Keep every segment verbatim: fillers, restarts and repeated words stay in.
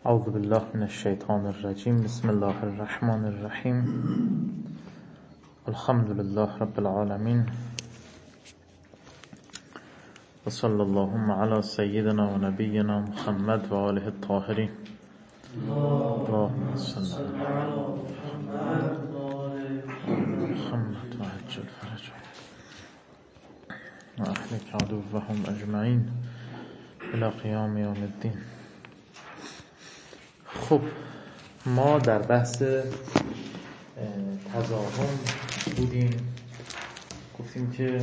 اعوذ بالله من الشیطان الرجیم. بسم الله الرحمن الرحیم. الحمد لله رب العالمین و صلی اللهم علی سیدنا و نبینا محمد و آله الطاهرین. اللهم صل علی محمد و عجل فرجهم و اهلک عدوهم اجمعین الی قیام یوم الدین. خب ما در بحث تضاهم بودیم. گفتیم که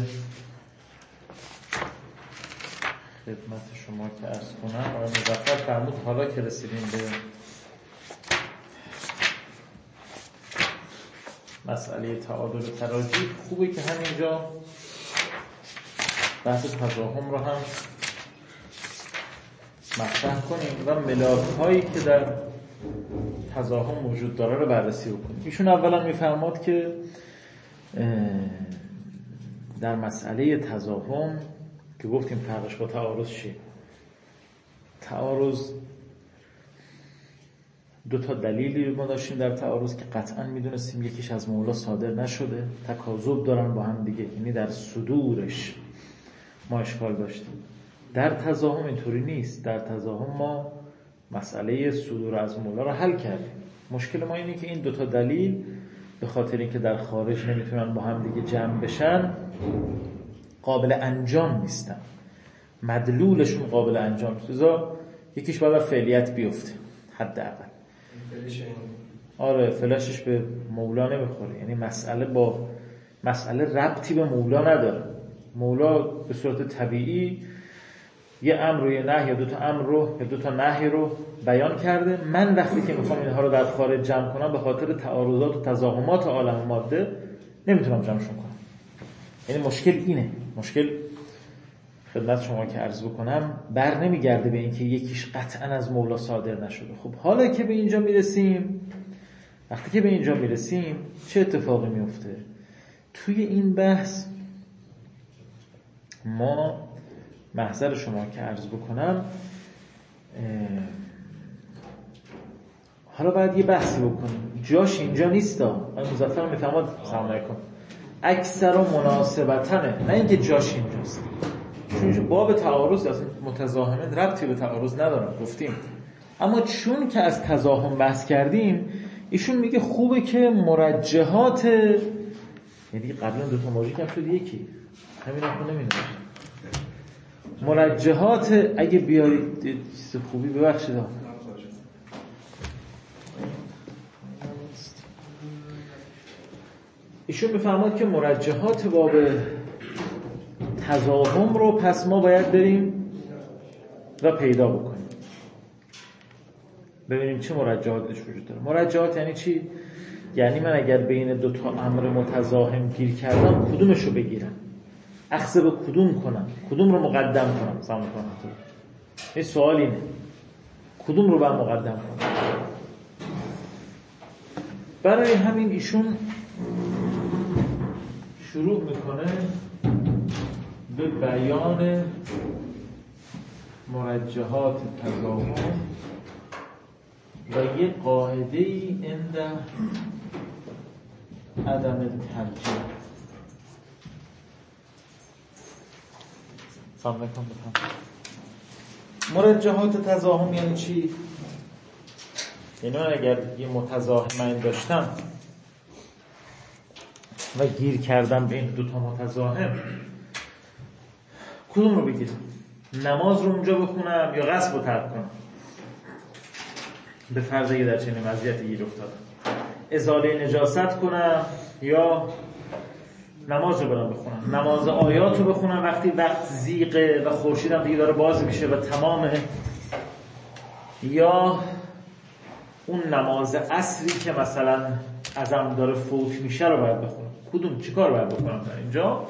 خدمت شما که عرض کنم آقای مظفر فرمود حالا که رسیدیم به مسئله تعادل و تراجیح خوبه که همینجا بحث تضاهم رو هم مطرح کنیم و ملاک‌هایی که در تضاهم وجود داره رو بررسی بکنیم. ایشون اولا میفرماد که در مسئله تضاهم که گفتیم فرقش با تعارض چیه؟ تعارض دو تا دلیلی ما داشتیم در تعارض که قطعا میدونستیم یکیش از مولا صادر نشده، تکاذب دارن با هم دیگه، یعنی در صدورش ما اشکال داشتیم. در تضاهم اینطوری نیست. در تضاهم ما مسئله صدور از مولا رو حل کردیم. مشکل ما اینه که این دوتا دلیل به خاطر اینکه در خارج نمیتونن با هم دیگه جمع بشن قابل انجام نیستن، مدلولشون قابل انجام نیست. لذا یکیش باید فعلیت بیفته حداقل. آره فلاشش به مولا نمیخوره، یعنی مسئله با مسئله ربطی به مولا نداره. مولا به صورت طبیعی یه امر و یه نهی یا دو تا امر رو یا دو تا نهی رو بیان کرده. من وقتی که میخوام اینها رو در خارج جمع کنم به خاطر تعارضات و تضاهمات عالم ماده نمیتونم جمعشون کنم. یعنی مشکل اینه. مشکل خدمت شما که عرض بکنم بر نمیگرده به این که یکیش قطعا از مولا صادر نشده. خب حالا که به اینجا میرسیم، وقتی که به اینجا میرسیم چه اتفاقی میفته؟ توی این بحث ما محضر شما که عرض بکنم حالا باید یه بحثی بکنیم. جاش اینجا نیست. آقای مظفر میفهمد سلام علیکم اکثر و مناسبتنه، نه اینکه جاش اینجاست. چون باب تعارض اصلا متضاهمه ربطی به تعارض نداره گفتیم. اما چون که از تضاهم بحث کردیم ایشون میگه خوبه که مرجحات، یعنی قبلا دو تا موضوع کم شد یکی همین رو نمیدونم مرجحات. اگه بیارید چیز خوبی ببخشید ها. ایشون میفرماد که مرجحات باب تضاهم رو پس ما باید بریم و پیدا بکنیم، ببینیم چه مرجحاتش وجود داره. مرجحات یعنی چی؟ یعنی من اگر بین دو تا امر متضاهم گیر کردم کدومش رو بگیرم، اخذ به کدوم کنم، کدوم رو مقدم کنم. سلام علیکم. این سوال اینه کدوم رو باید مقدم کنم. برای همین ایشون شروع میکنه به بیان مرجحات تضاهم و یه قاعده‌ای عند عدم ترجیح. سلام علیکم. مرجحات تضاهم یعنی چی؟ یعنی من اگر یه متضاهم داشتم و گیر کردم بین دو تا متضاهم کدوم رو بگیرم؟ نماز رو اونجا بخونم یا غسل رو ترک کنم؟ به فرض اگه در چنین وضعیتی گیر افتادم ازاله نجاست کنم یا نماز رو برم بخونم؟ نماز آیات رو بخونم وقتی وقت زیغه و خورشیدم دیگه داره باز میشه و تمامه، یا اون نماز عصری که مثلا ازم داره فوت میشه رو باید بخونم؟ کدوم چیکار باید بکنم در اینجا؟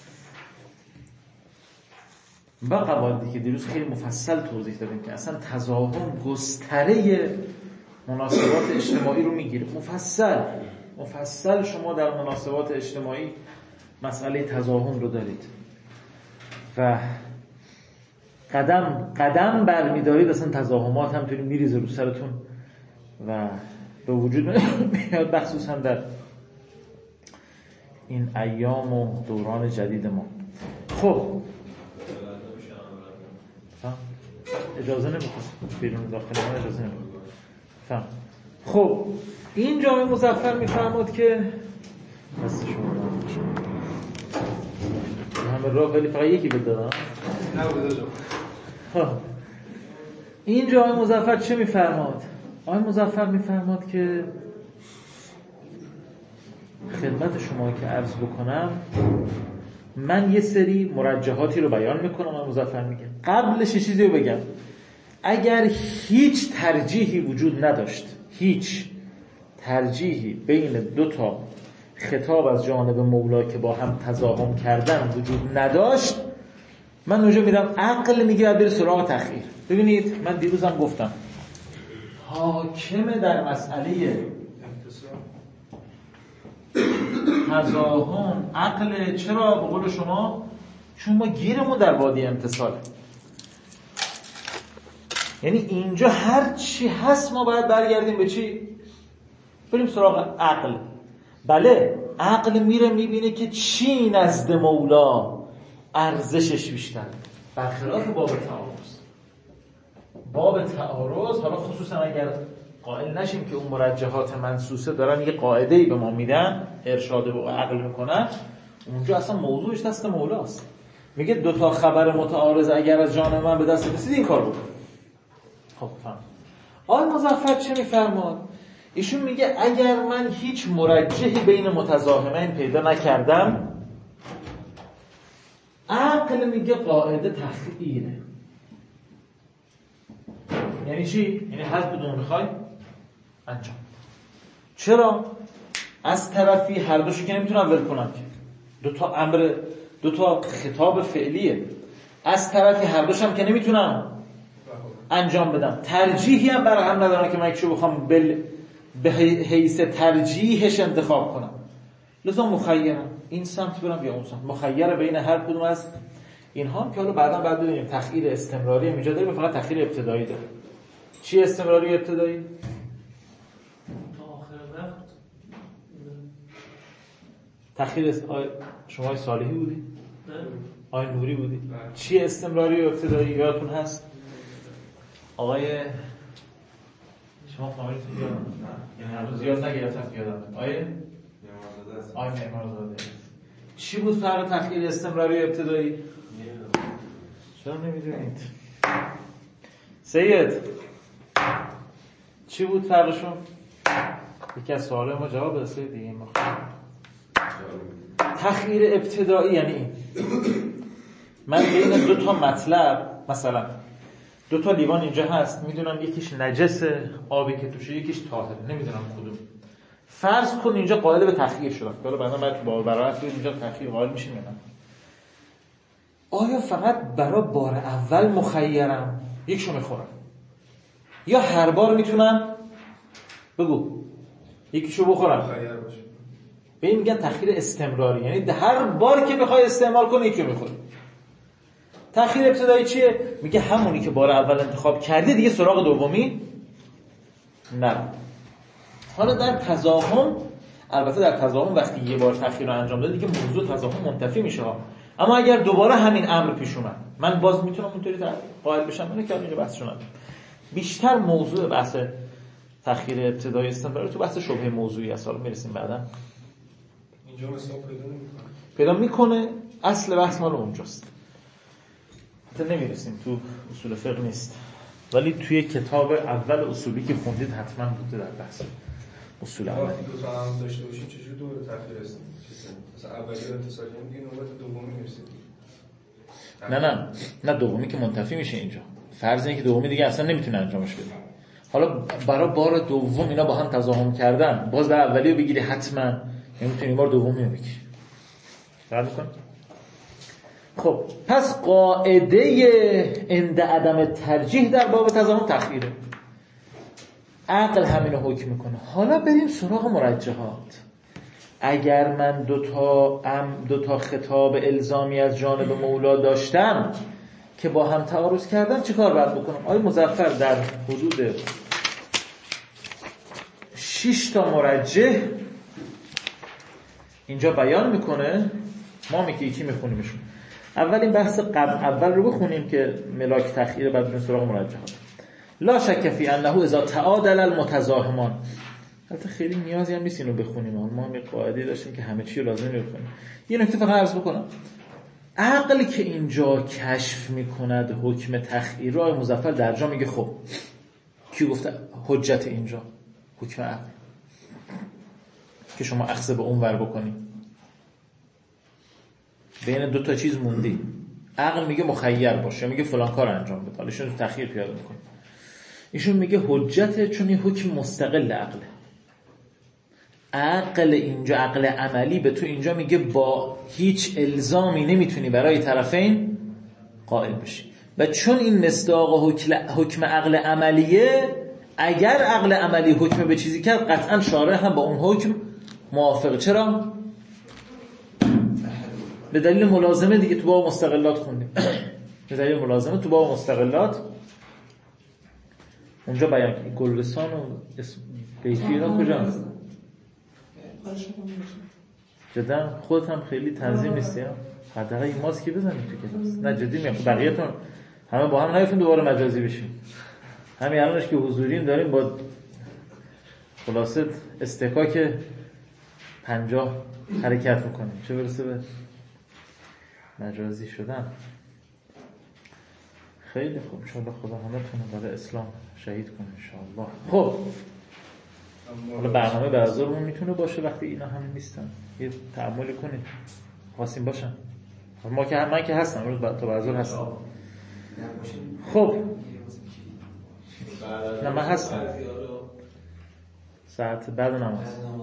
و قواعدی که دیروز خیلی مفصل توضیح دادیم که اصلا تضاهم گستره مناسبات اجتماعی رو میگیره. مفصل مفصل شما در مناسبات اجتماعی مسئله تضاهم رو دارید و قدم قدم برمیدارید اصلا تزاحمات همطوری میریزه رو سرتون و به وجود میاد، مخصوصا در این ایام و دوران جدید ما. خب اجازه نمیخواد بیرون داخل ما اجازه نمیخواد. فهم. خب این جامعه مظفر میفرماد که دست شما همه راه ولی فقط یکی بدادم نه بدادم. این جامعه مظفر چه میفرماد؟ آقای مظفر میفرماد که خدمت شما که عرض بکنم، من یه سری مرجحاتی رو بیان میکنم. آقای مظفر میگه قبلش یه چیزی رو بگم، اگر هیچ ترجیحی وجود نداشت، هیچ ترجیحی بین دو تا خطاب از جانب مولا که با هم تزاحم کردن وجود نداشت، من اونجا میرم عقل میگه بره سراغ تخییر. ببینید من دیروزم گفتم حاکم در مسئله تزاحم عقل. چرا؟ به قول شما چون ما گیرمون در وادی امتصاله. یعنی اینجا هر چی هست ما باید برگردیم به چی؟ بریم سراغ عقل. بله عقل میره میبینه که چی نزد مولا ارزشش بیشتر، برخلاف باب تعارض. باب تعارض حالا خصوصا اگر قائل نشیم که اون مرجحات منصوصه دارن یه قاعده‌ای به ما میدن، ارشاد به عقل میکنن، اونجا اصلا موضوعش دست مولاست. میگه دو تا خبر متعارض اگر از جانب من به دست رسید این کار بکن. خب فهم. آقای مظفر چه میفرماد؟ ایشون میگه اگر من هیچ مرجحی بین متضاهمین پیدا نکردم، عقل میگه قاعده تخییره. یعنی چی؟ یعنی هر کدوم میخوای انجام. چرا؟ از طرفی هر دوشو که نمیتونم ول کنم که دو تا امر، دو تا خطاب فعلیه. از طرفی هر دوشم که نمیتونم انجام بدم، ترجیحی هم برای هم ندارم که من یکشو بخوام بل... به حیث ترجیحش انتخاب کنم، لذا مخیرم این سمت برم یا اون سمت، مخیر بین هر کدوم از اینها. که حالا بعدا بعد ببینیم تخییر استمراری هم اینجا داریم، فقط تخییر ابتدایی داره. چی استمراری ابتدایی؟ تا آخر وقت. تخییر است... آی... شما های صالحی بودی؟ نه. آی نوری بودی؟ چی استمراری ابتدایی یادتون هست؟ آقای شما فامیلتون یادم نه، یعنی هنوز زیاد نگرفتم که یادم. آیه آیه معمارزاده. چی بود فرق تخییر استمراری ابتدایی؟ چرا نمیدونید؟ سید چی بود فرقشون؟ یکی از سوالای ما جواب بده دیگه. ما تخییر ابتدایی یعنی این، من بین دو تا مطلب، مثلا دو تا لیوان اینجا هست، میدونم یکیش نجسه آبی که توشه، یکیش طاهره، نمیدونم کدوم. فرض کن اینجا قائل به تخییر شدم، حالا بعدا بعد با برات اینجا تخییر قائل میشیم یا نه. آیا فقط برای بار اول مخیرم یکشو میخورم، یا هر بار میتونم بگو یکیشو بخورم؟ مخیر باشه. به این میگن تخییر استمراری، یعنی هر بار که میخوای استعمال کنی یکیشو میخوری. تخییر ابتدایی چیه؟ میگه همونی که بار اول انتخاب کردی دیگه سراغ دومی نرو. حالا در تزاحم، البته در تزاحم وقتی یه بار تخییر رو انجام دادی دیگه موضوع تزاحم منتفی میشه ها. اما اگر دوباره همین امر پیش اومد، من باز میتونم اونطوری قائل بشم؟ اینه که اینجا بحث شد. بیشتر موضوع بحث تخییر ابتدایی استمراری تو بحث شبهه موضوعی است، حالا میرسیم بعدا. اینجا مثلا پیدا نمیکنه. پیدا میکنه، اصل بحث مال اونجاست. حتی نمیرسیم، تو اصول فقه نیست، ولی توی کتاب اول اصولی که خوندید حتما بوده در بحث اصول اولی. وقتی دو تا هم داشته باشیم چجوری دوباره تخییر است؟ مثلا اولی رو اتصالی میگه نوبت دومی میرسید. نه نه نه دومی که منتفی میشه اینجا. فرض اینه که دومی دیگه اصلا نمیتونه انجامش بده. حالا برای بار دوم اینا با هم تضاهم کردن، باز به اولی رو بگیری حتما نمیتونی بار دومی رو بگیری. فرض کن. خب پس قاعده عند عدم ترجیح در باب تضاهم تخییره. عقل همین رو حکم میکنه. حالا بریم سراغ مرجحات. اگر من دو تا ام دو تا خطاب الزامی از جانب مولا داشتم که با هم تعارض کردن چه کار باید بکنم؟ آقای مظفر در حدود شش تا مرجح اینجا بیان میکنه. ما میگه یکی میخونیمشون. اول این بحث قبل اول رو بخونیم که ملاک تخییر، بعد بریم سراغ مرجحات. لا شک فی انه اذا تعادل المتزاحمان. البته خیلی نیازی هم نیست اینو بخونیم، ما هم یه قاعده داشتیم که همه چی رو لازم بخونیم. یه نکته فقط عرض بکنم. عقلی که اینجا کشف میکند حکم تخییر رو، آقای مظفر در جا میگه خب کی گفته حجت اینجا؟ حکم عقل که شما اخذ به اون ور بکنی. بین دو تا چیز موندی. عقل میگه مخیر باشه، میگه فلان کار انجام بده، حالا ایشون تخییر پیاده میکنه. ایشون میگه حجت چون این حکم مستقل عقله. عقل اینجا، عقل عملی به تو اینجا میگه با هیچ الزامی نمیتونی برای طرفین قائل بشی. و چون این مصداق حکم عقل عملیه، اگر عقل عملی حکم به چیزی کرد قطعا شارع هم با اون حکم موافقه. چرا؟ به دلیل ملازمه دیگه. تو باب مستقلات خوندیم. به دلیل ملازمه تو باب مستقلات اونجا بیان که گلستان و بیتی اینا کجا هست؟ جدا خودت هم خیلی تنظیم نیستی ها؟ حداقل این ماسکی بزنید تو کلاس. نه جدی میگم، بقیه‌تون همه با هم نیفتیم دوباره مجازی بشیم. همین الانش که حضوریم داریم با خلاصه استکاک پنجاه حرکت میکنیم، چه برسه به مجازی شدن. خیلی خوب، انشاءالله خدا همتون رو برای اسلام شهید کنه انشاءالله. خب حالا برنامه برازرمون میتونه باشه وقتی اینا همه نیستن، یه تأمل کنید خواستیم باشن. ما که من که هستم امروز تا برازر هستم. خب نه من هستم ساعت بعد نماز.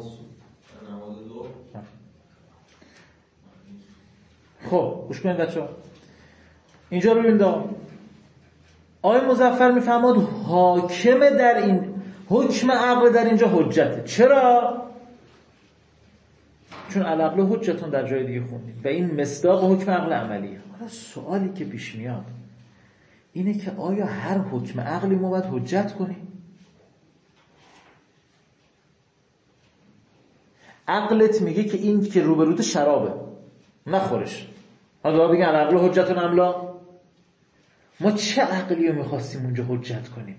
خب گوش کنید بچه‌ها، اینجا رو ببینید. آقای مظفر میفرماد حاکم در این حکم عقل در اینجا حجته. چرا؟ چون العقل حجتون در جای دیگه خوندیم و این مصداق حکم عقل عملیه. حالا سوالی که پیش میاد اینه که آیا هر حکم عقلی ما باید حجت کنیم؟ عقلت میگه که این که روبروت شرابه نخورش، حالا بگن العقل حجتون املا. ما چه عقلی رو میخواستیم اونجا حجت کنیم؟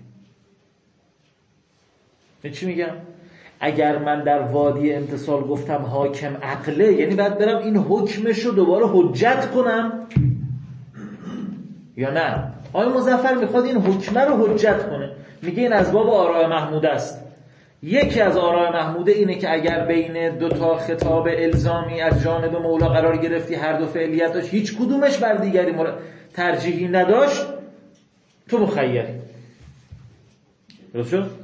من چی میگم؟ اگر من در وادی امتصال گفتم حاکم عقله، یعنی باید برم این حکمش رو دوباره حجت کنم یا نه؟ آقای مظفر میخواد این حکمه رو حجت کنه. میگه این از باب آراء محموده است. یکی از آراء محموده اینه که اگر بین دو تا خطاب الزامی از جانب مولا قرار گرفتی، هر دو فعلیت داشت، هیچ کدومش بر دیگری ترجیحی نداشت، تو مخیری. درست شد؟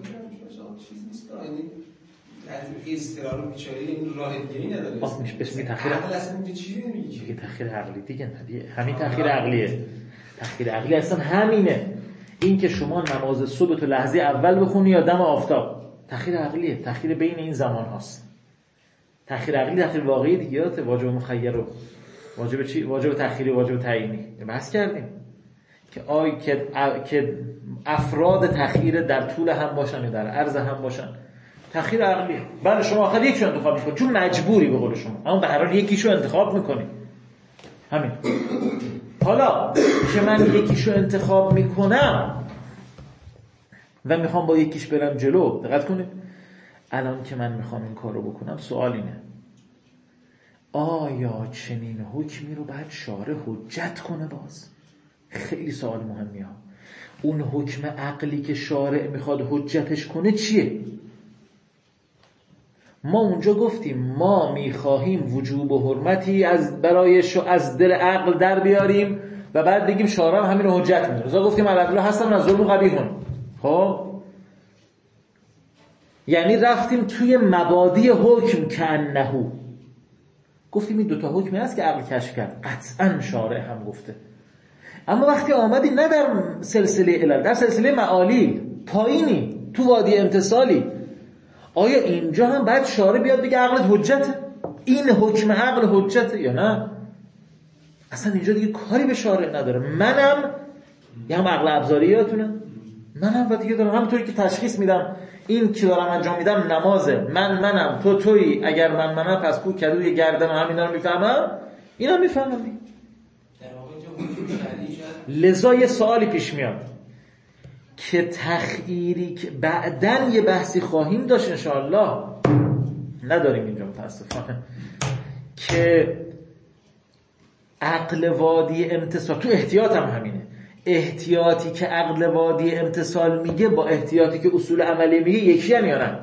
این استرار بیچاره این راه دیگه‌ای نداره. واسه میشه بهش میگه تأخیر عقل اصلا میگه چی میگه؟ میگه تأخیر عقلی دیگه. نه همین تأخیر عقلیه. تأخیر عقلی اصلا همینه. این که شما نماز صبح تو لحظه اول بخونی یا دم آفتاب، تأخیر عقلیه. تأخیر بین این زمان هاست. تأخیر عقلی تأخیر واقعی دیگه. واجب مخیر رو واجب چی؟ واجب تأخیری، واجب تعیینی. بحث کردیم که آی که که افراد تأخیر در طول هم باشن یا در عرض هم باشن تأخیر عقلیه. بله شما آخر یکیشو انتخاب میکنی چون مجبوری به قول شما، اما به هر حال یکیشو انتخاب میکنی. همین. حالا که من یکیشو انتخاب میکنم و میخوام با یکیش برم جلو، دقت کنید الان که من میخوام این کارو بکنم، سوال اینه آیا چنین حکمی رو باید شارع حجت کنه؟ باز خیلی سوال مهمیه. اون حکم عقلی که شارع میخواد حجتش کنه چیه؟ ما اونجا گفتیم ما میخواهیم وجوب و حرمتی از برای شو از دل عقل در بیاریم و بعد بگیم شارع همین رو حجت میدونه. رضا گفتیم العقل هستن از ظلم و قبیحون. خب یعنی رفتیم توی مبادی حکم که انهو گفتیم این دوتا حکمی هست که عقل کشف کرد، قطعا شارع هم گفته. اما وقتی آمدی نه در سلسله علل، در سلسله معالی پایینی تو وادی امتصالی، آیا اینجا هم باید شارع بیاد بگه عقلت حجته؟ این حکم عقل حجته یا نه؟ اصلا اینجا دیگه کاری به شارع نداره. منم یه هم عقل ابزاری یادتونه؟ من هم و دیگه دارم همونطوری که تشخیص میدم این که دارم انجام میدم نمازه، من منم تو تویی، اگر من منم پس کو کدوی گردن همینا رو میفهمم، اینا میفهمم. لذا یه سوالی پیش میاد که تخییری که بعدن یه بحثی خواهیم داشت انشاءالله، نداریم اینجا متاسفانه، که عقل وادی امتصال تو احتیاط هم همینه، احتیاطی که عقل وادی امتصال میگه با احتیاطی که اصول عملی میگه یکی هم یا نه؟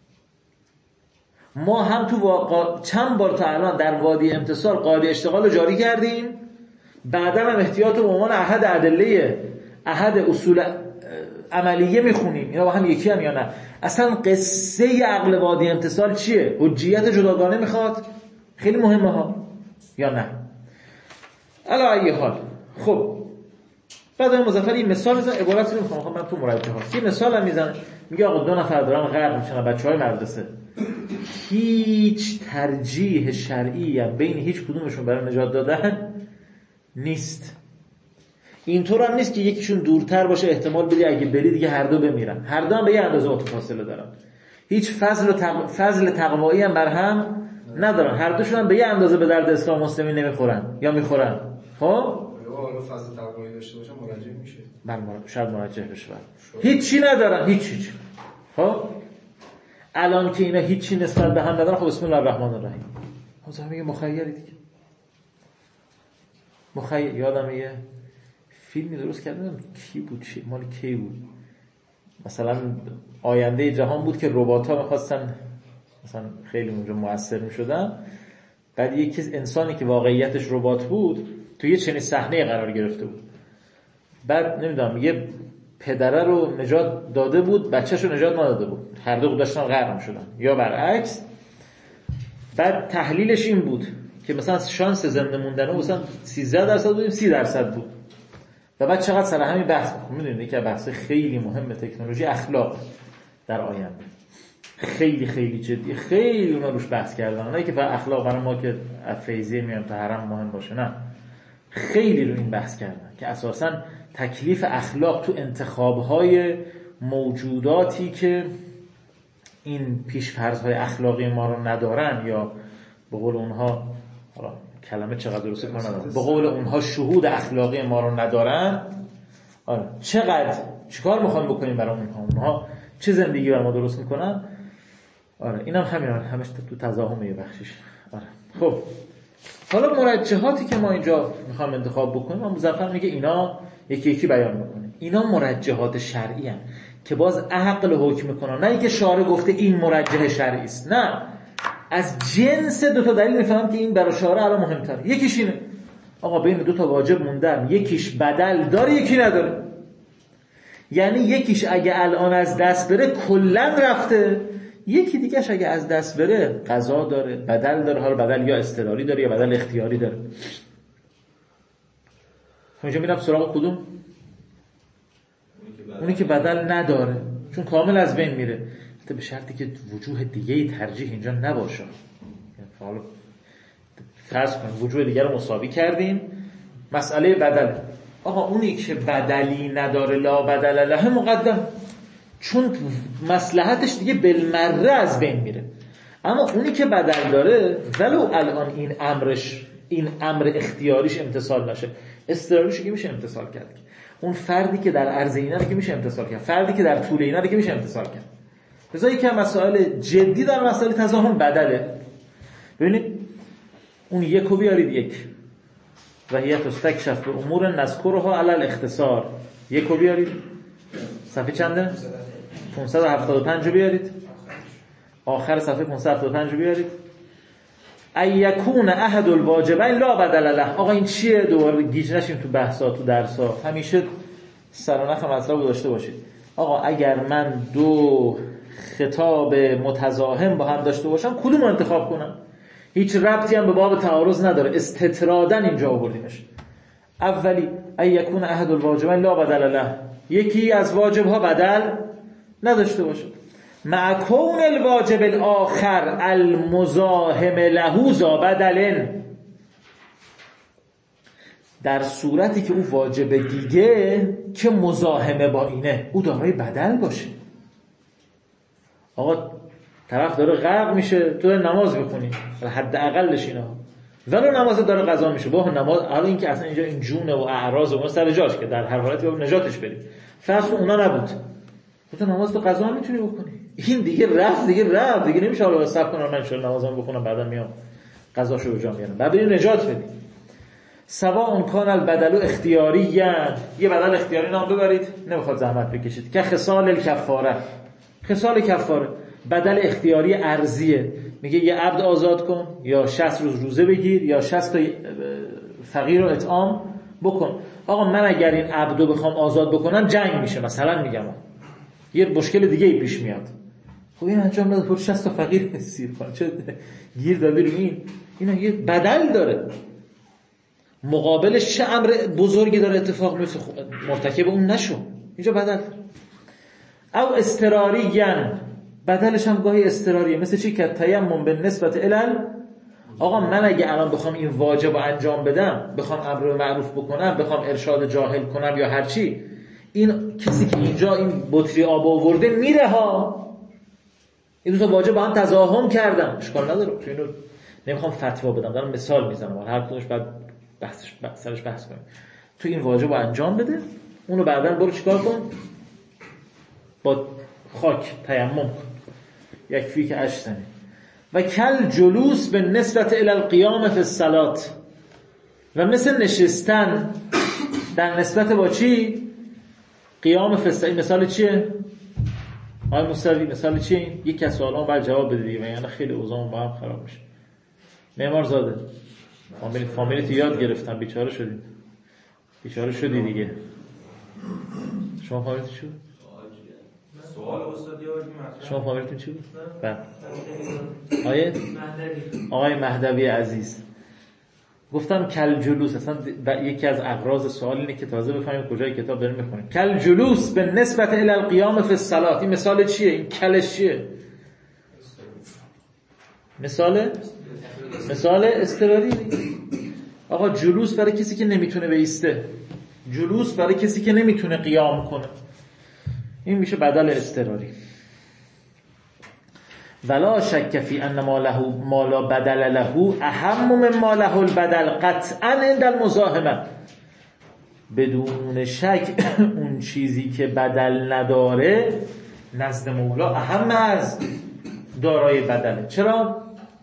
ما هم تو واقع چند بار تا الان در وادی امتصال قاعده اشتغال رو جاری کردیم، بعدا هم احتیاط رو به عنوان احد ادله احد اصول عملیه میخونیم. اینا با هم یکی هم یا نه؟ اصلا قصه عقل وادی امتصال چیه؟ حجیت جداگانه میخواد؟ خیلی مهمه ها یا نه؟ علی ای حال. خب بعد مظفر این مثال میزنه، عبارتی رو میخوام من تو مرجع ها یه مثال هم میزنه، میگه آقا دو نفر دارن غرق میشن بچهای مدرسه، هیچ ترجیح شرعی هم بین هیچ کدومشون برای نجات دادن نیست. اینطور هم نیست که یکیشون دورتر باشه احتمال بدی اگه بری دیگه هر دو بمیرن، هر دو هم به یه اندازه متفاصله دارن، هیچ فضل و تق... فضل تقوایی هم بر هم ندارن، هر دوشون هم به یه اندازه به درد اسلام مسلمین نمیخورن یا میخورن. خب حالا فضل تقوایی داشته باشن مرجع میشه، بله شاید مرجع بشه، هیچی ندارن، هیچ هیچ. خب الان که اینا هیچی نسبت به هم ندارن، خب بسم الله الرحمن الرحیم، خب میگه مخیری دیگه. مخیر یادم یه فیلمی درست کردم، کی بود چی مال کی بود، مثلا آینده جهان بود که ربات‌ها می‌خواستن مثلا خیلی اونجا موثر می‌شدن، بعد یکی انسانی که واقعیتش ربات بود تو یه چنین صحنه قرار گرفته بود، بعد نمیدونم یه پدره رو نجات داده بود بچه‌ش رو نجات نداده بود، هر دو داشتن غرق می‌شدن یا برعکس. بعد تحلیلش این بود که مثلا شانس زنده موندن مثلا سیزده درصد بودیم سی درصد بود، و بعد چقدر سر همین بحث می‌دونید که بحث خیلی مهم تکنولوژی اخلاق در آینده خیلی خیلی جدی، خیلی اونا روش بحث کردن، اونایی که برای اخلاق برای ما که فیضیه میان تا حرم مهم باشه، نه خیلی رو این بحث کردن که اساساً تکلیف اخلاق تو انتخاب‌های موجوداتی که این پیش‌فرض‌های اخلاقی ما رو ندارن، یا به قول اونها، حالا کلمه چقدر درسته کار ندارم، به قول اونها شهود اخلاقی ما رو ندارن، آره چقدر چیکار میخوان بکنیم برای اونها، اونها چه زندگی برای ما درست میکنن. آره اینم هم همین همش تو تضاهم یه بخشش. آره خب حالا مرجحاتی که ما اینجا میخوام انتخاب بکنیم، ما مظفر میگه اینا یکی یکی بیان میکنیم، اینا مرجحات شرعی هستند که باز عقل حکم میکنن، نه اینکه شارع گفته این مرجح شرعی است، نه از جنس دو تا دلیل میفهمم که این برای شارع الان مهمتره. یکیش اینه آقا بین دو تا واجب موندن، یکیش بدل داره یکی نداره، یعنی یکیش اگه الان از دست بره کلا رفته، یکی دیگهش اگه از دست بره قضا داره، بدل داره، حالا بدل یا اضطراری داره یا بدل اختیاری داره. اینجا میرم سراغ کدوم؟ اونی که بدل نداره، چون کامل از بین میره، به شرطی که وجوه دیگه ترجیح اینجا نباشه. حالا فرض کن وجوه دیگه رو مساوی کردیم، مسئله بدل، آقا اونی که بدلی نداره لا بدل له مقدم، چون مصلحتش دیگه بالمره از بین میره. اما اونی که بدل داره ولو الان این امرش این امر اختیاریش امتصال نشه، اضطراریش که میشه امتصال کرد، اون فردی که در عرض اینا رو که میشه امتصال کرد، فردی که در طول اینا رو که میشه امتصال کرد. مثلا یکی از مسائل جدی در مسائل تضاهم بدله. ببینید اون یکو بیارید یک و هیت استکشف به امور نذکرها علی الاختصار، یکو بیارید صفحه چنده؟ پانصد و هفتاد و پنج بیارید، آخر صفحه پانصد و هفتاد و پنج بیارید. ایکون احد الواجبین لا بدل له. آقا این چیه؟ دوباره گیج نشیم تو بحثا تو درسا، همیشه سرانخ مطلب رو داشته باشید. آقا اگر من دو خطاب متزاحم با هم داشته باشم کدوم رو انتخاب کنم؟ هیچ ربطی هم به باب تعارض نداره، استطرادن اینجا آوردیمش. اولی ایکون احد الواجبین لا بدل له، یکی از واجبها بدل نداشته باشه، مع کون الواجب الاخر المزاحم له ذا بدل، در صورتی که او واجب دیگه که مزاحمه با اینه او دارای بدل باشه. آقا طرف داره غرق میشه، تو داره نماز بخونی، حداقلش اینا، ولو نماز داره قضا میشه با نماز. حالا این که اصلا اینجا این جونه و اعراض و اون سر جاش که در هر حالتی باید نجاتش بدی، فرض اونا نبود، تو نماز تو قضا میتونی بکنی. این دیگه رفت دیگه رفت دیگه نمیشه حالا صبر کنم من ان شاء الله نمازم بخونم بعدا میام قضاشو به جا میارم. بعد برید نجات بدی. سواء کان البدل اختیاری، یه بدل اختیاری نام ببرید نمیخواد زحمت بکشید، که خصال الکفاره، خصال کفاره بدل اختیاری ارضیه، میگه یه عبد آزاد کن یا شصت روز روزه بگیر یا شصت تا فقیر رو اطعام بکن. آقا من اگر این عبدو بخوام آزاد بکنم جنگ میشه مثلا، میگم یه مشکل دیگه ای پیش میاد، خب این انجام نده خود شصت تا فقیر سیر کن، چه گیر دادی رو این؟ اینا یه بدل داره، مقابلش چه امر بزرگی داره اتفاق میفته، مرتکب اون نشو، اینجا بدل. او استراریان، بدلش هم گاهی استراریه، مثل چی که تیمم به نسبت علل. آقا من اگه الان بخوام این واجب رو انجام بدم، بخوام امر معروف بکنم، بخوام ارشاد جاهل کنم یا هر چی، این کسی که اینجا این بطری آب آورده میره ها، این دو تا واجب با هم تزاحم کردن، اشکال نداره، تو اینو نمیخوام فتوا بدم، دارم مثال میزنم، هر کدومش بعد بحثش سرش بحث کنیم. تو این واجب رو انجام بده، اونو بعداً برو چیکار کن؟ با خاک تیمم کن، یکفی که اشتنی. و کل جلوس به نسبت الی القیام فی الصلاة، و مثل نشستن در نسبت با چی؟ قیام فی الصلاة. مثال چیه؟ آقای موسوی مثال چیه؟ یک از سوالان باید جواب بده دیگه، یعنی خیلی اوضاع با هم خراب میشه. معمار زاده فامیل فامیلیت یاد گرفتم، بیچاره شدید، بیچاره شدی دیگه. شما فامیلیت چی بود؟ سوال استاد یه وقتی مطرح. شما فامیلیتون چی بود؟ بله. آقای آقای مهدوی عزیز گفتم کل جلوس، اصلا یکی از اغراض سوال اینه که تازه بفهمیم کجای کتاب داریم میخونیم. کل جلوس به نسبت الی القیام فی الصلاة، این مثال چیه؟ این کلش چیه؟ مثال مثال اضطراری. آقا جلوس برای کسی که نمیتونه بایسته، جلوس برای کسی که نمیتونه قیام کنه، این میشه بدل اضطراری. ولا شک فی ان ما له ما لا بدل له اهم من ما له البدل قطعا عند المزاحمه. بدون شک اون چیزی که بدل نداره نزد مولا اهم از دارای بدله. چرا؟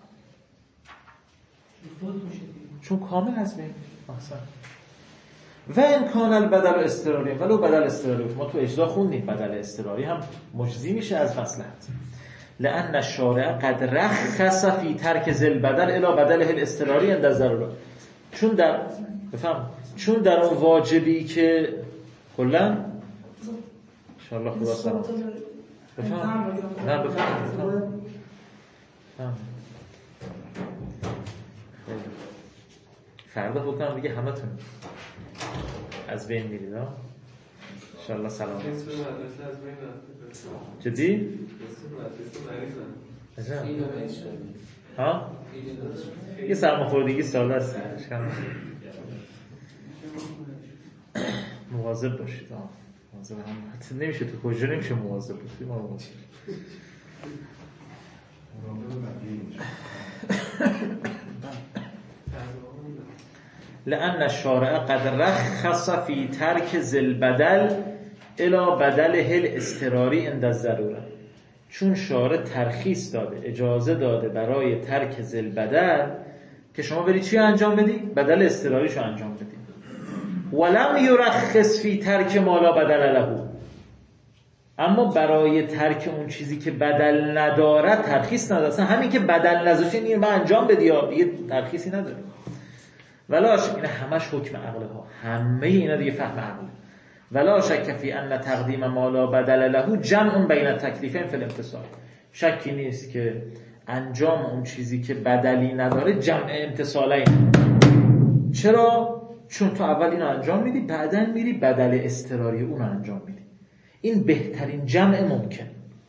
چون کامل از بین احسن. و امکان البدل اضطراری، ولو بدل اضطراری، ما تو اجزا خوندیم بدل اضطراری هم مجزی میشه از مصلحت. لأن الشارع قد رخص فی ترک ذل بدل الی بدله الاضطراری عند الضروره. چون در بفهم چون در اون واجبی که کلا ان شاء الله خدا سلامت بفهم نه بفهم بفهم فردا بکنم دیگه همه تون از بین میرید ها ان شاء الله سلامت. جدی؟ ها؟ یه سرماخوردگی ساله هست، مواظب باشید ها، مواظب هم نمیشه، تو کجا نمیشه مواظب باشید، ما مواظب لأن الشارع قد رخص فی ترک ذل بدل الی بدله الاضطراری عند الضروره. چون شارع ترخیص داده، اجازه داده برای ترک ذل بدل که شما برید چی انجام بدی؟ بدل اضطراریشو انجام بدی. ولم یرخص فی ترک ما لا بدل له، اما برای ترک اون چیزی که بدل نداره ترخیص نداره. اصلا همین که بدل نذاشته این ما انجام بدی یا دیگه ترخیصی نداره. ولاش این همش حکم عقله ها، همه اینا دیگه فهم عقله. ولا شک فی ان تقدیم ما لا بدل له جمع بین التکلیفین فی الامتثال. شکی نیست که انجام اون چیزی که بدلی نداره جمع امتثالین. چرا؟ چون تو اول اینو انجام میدی، بعدن میری بدل اضطراری اون رو انجام میدی. این بهترین جمع ممکن.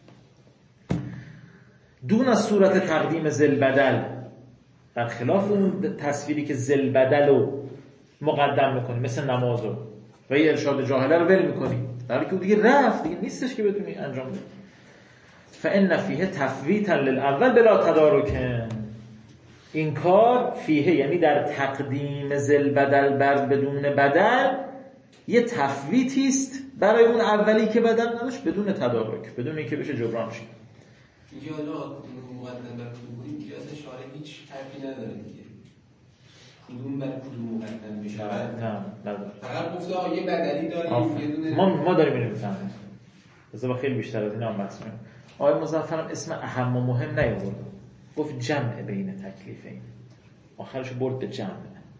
دون از صورت تقدیم ذل بدل، برخلاف اون تصویری که ذل بدل و مقدم میکنی مثل نمازو و یه ارشاد جاهله رو ول میکنی، در حالی که دیگه رفت، دیگه نیستش که بتونی انجام بدی. فإن فیه تفویتا للاول بلا تدارک. این کار فیه یعنی در تقدیم ذل بدل بر بدون بدل یه تفویتی است برای اون اولی که بدل نداشت بدون تدارک، بدون اینکه بشه جبران شه. دیگه حالا مقدم بر کدوم دیگه اصلا شارع هیچ حرفی نداره دیگه، کدوم بر کدوم مقدم بشه. نه نداره، فقط گفته آ یه بدلی داریم یه دونه. ما ما داریم اینو میفهمیم. بذار خیلی بیشتر از اینا هم بحث کنیم. آقای مظفرم اسم اهم و مهم نیاورد، گفت جمع بین تکلیفین، آخرش برد به جمع.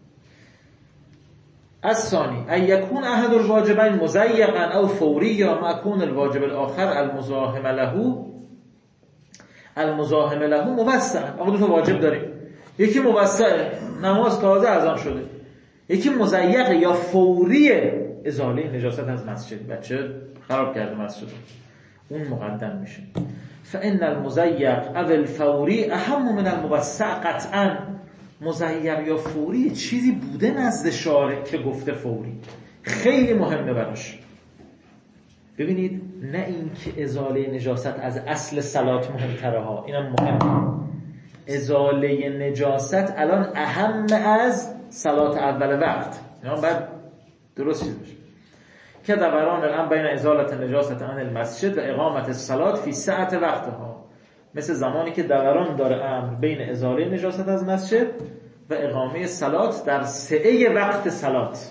الثانی ان یکون احد الواجبین مضیقا او فوری یا ما کون الواجب الاخر المزاحم له المزاحم له موسعا. آقا دو تا واجب داریم، یکی موسعه نماز تازه اذان شده، یکی مضیق یا فوریه ازاله نجاست از مسجد، بچه خراب کرده مسجد، اون مقدم میشه. فان المضیق او الفوری اهم من الموسع قطعا. مضیق یا فوری چیزی بوده نزد شارع که گفته فوری، خیلی مهمه براش. ببینید نه اینکه ازاله نجاست از اصل صلات مهمتره ها، اینم مهمه. ازاله نجاست الان اهم از صلات اول وقت، اینا باید درست چیز بشه. که دوران الان بین ازالت نجاست عن المسجد و اقامت الصلات فی ساعت وقتها، مثل زمانی که دوران داره امر بین ازاله نجاست از مسجد و اقامه صلات در سعه وقت صلات.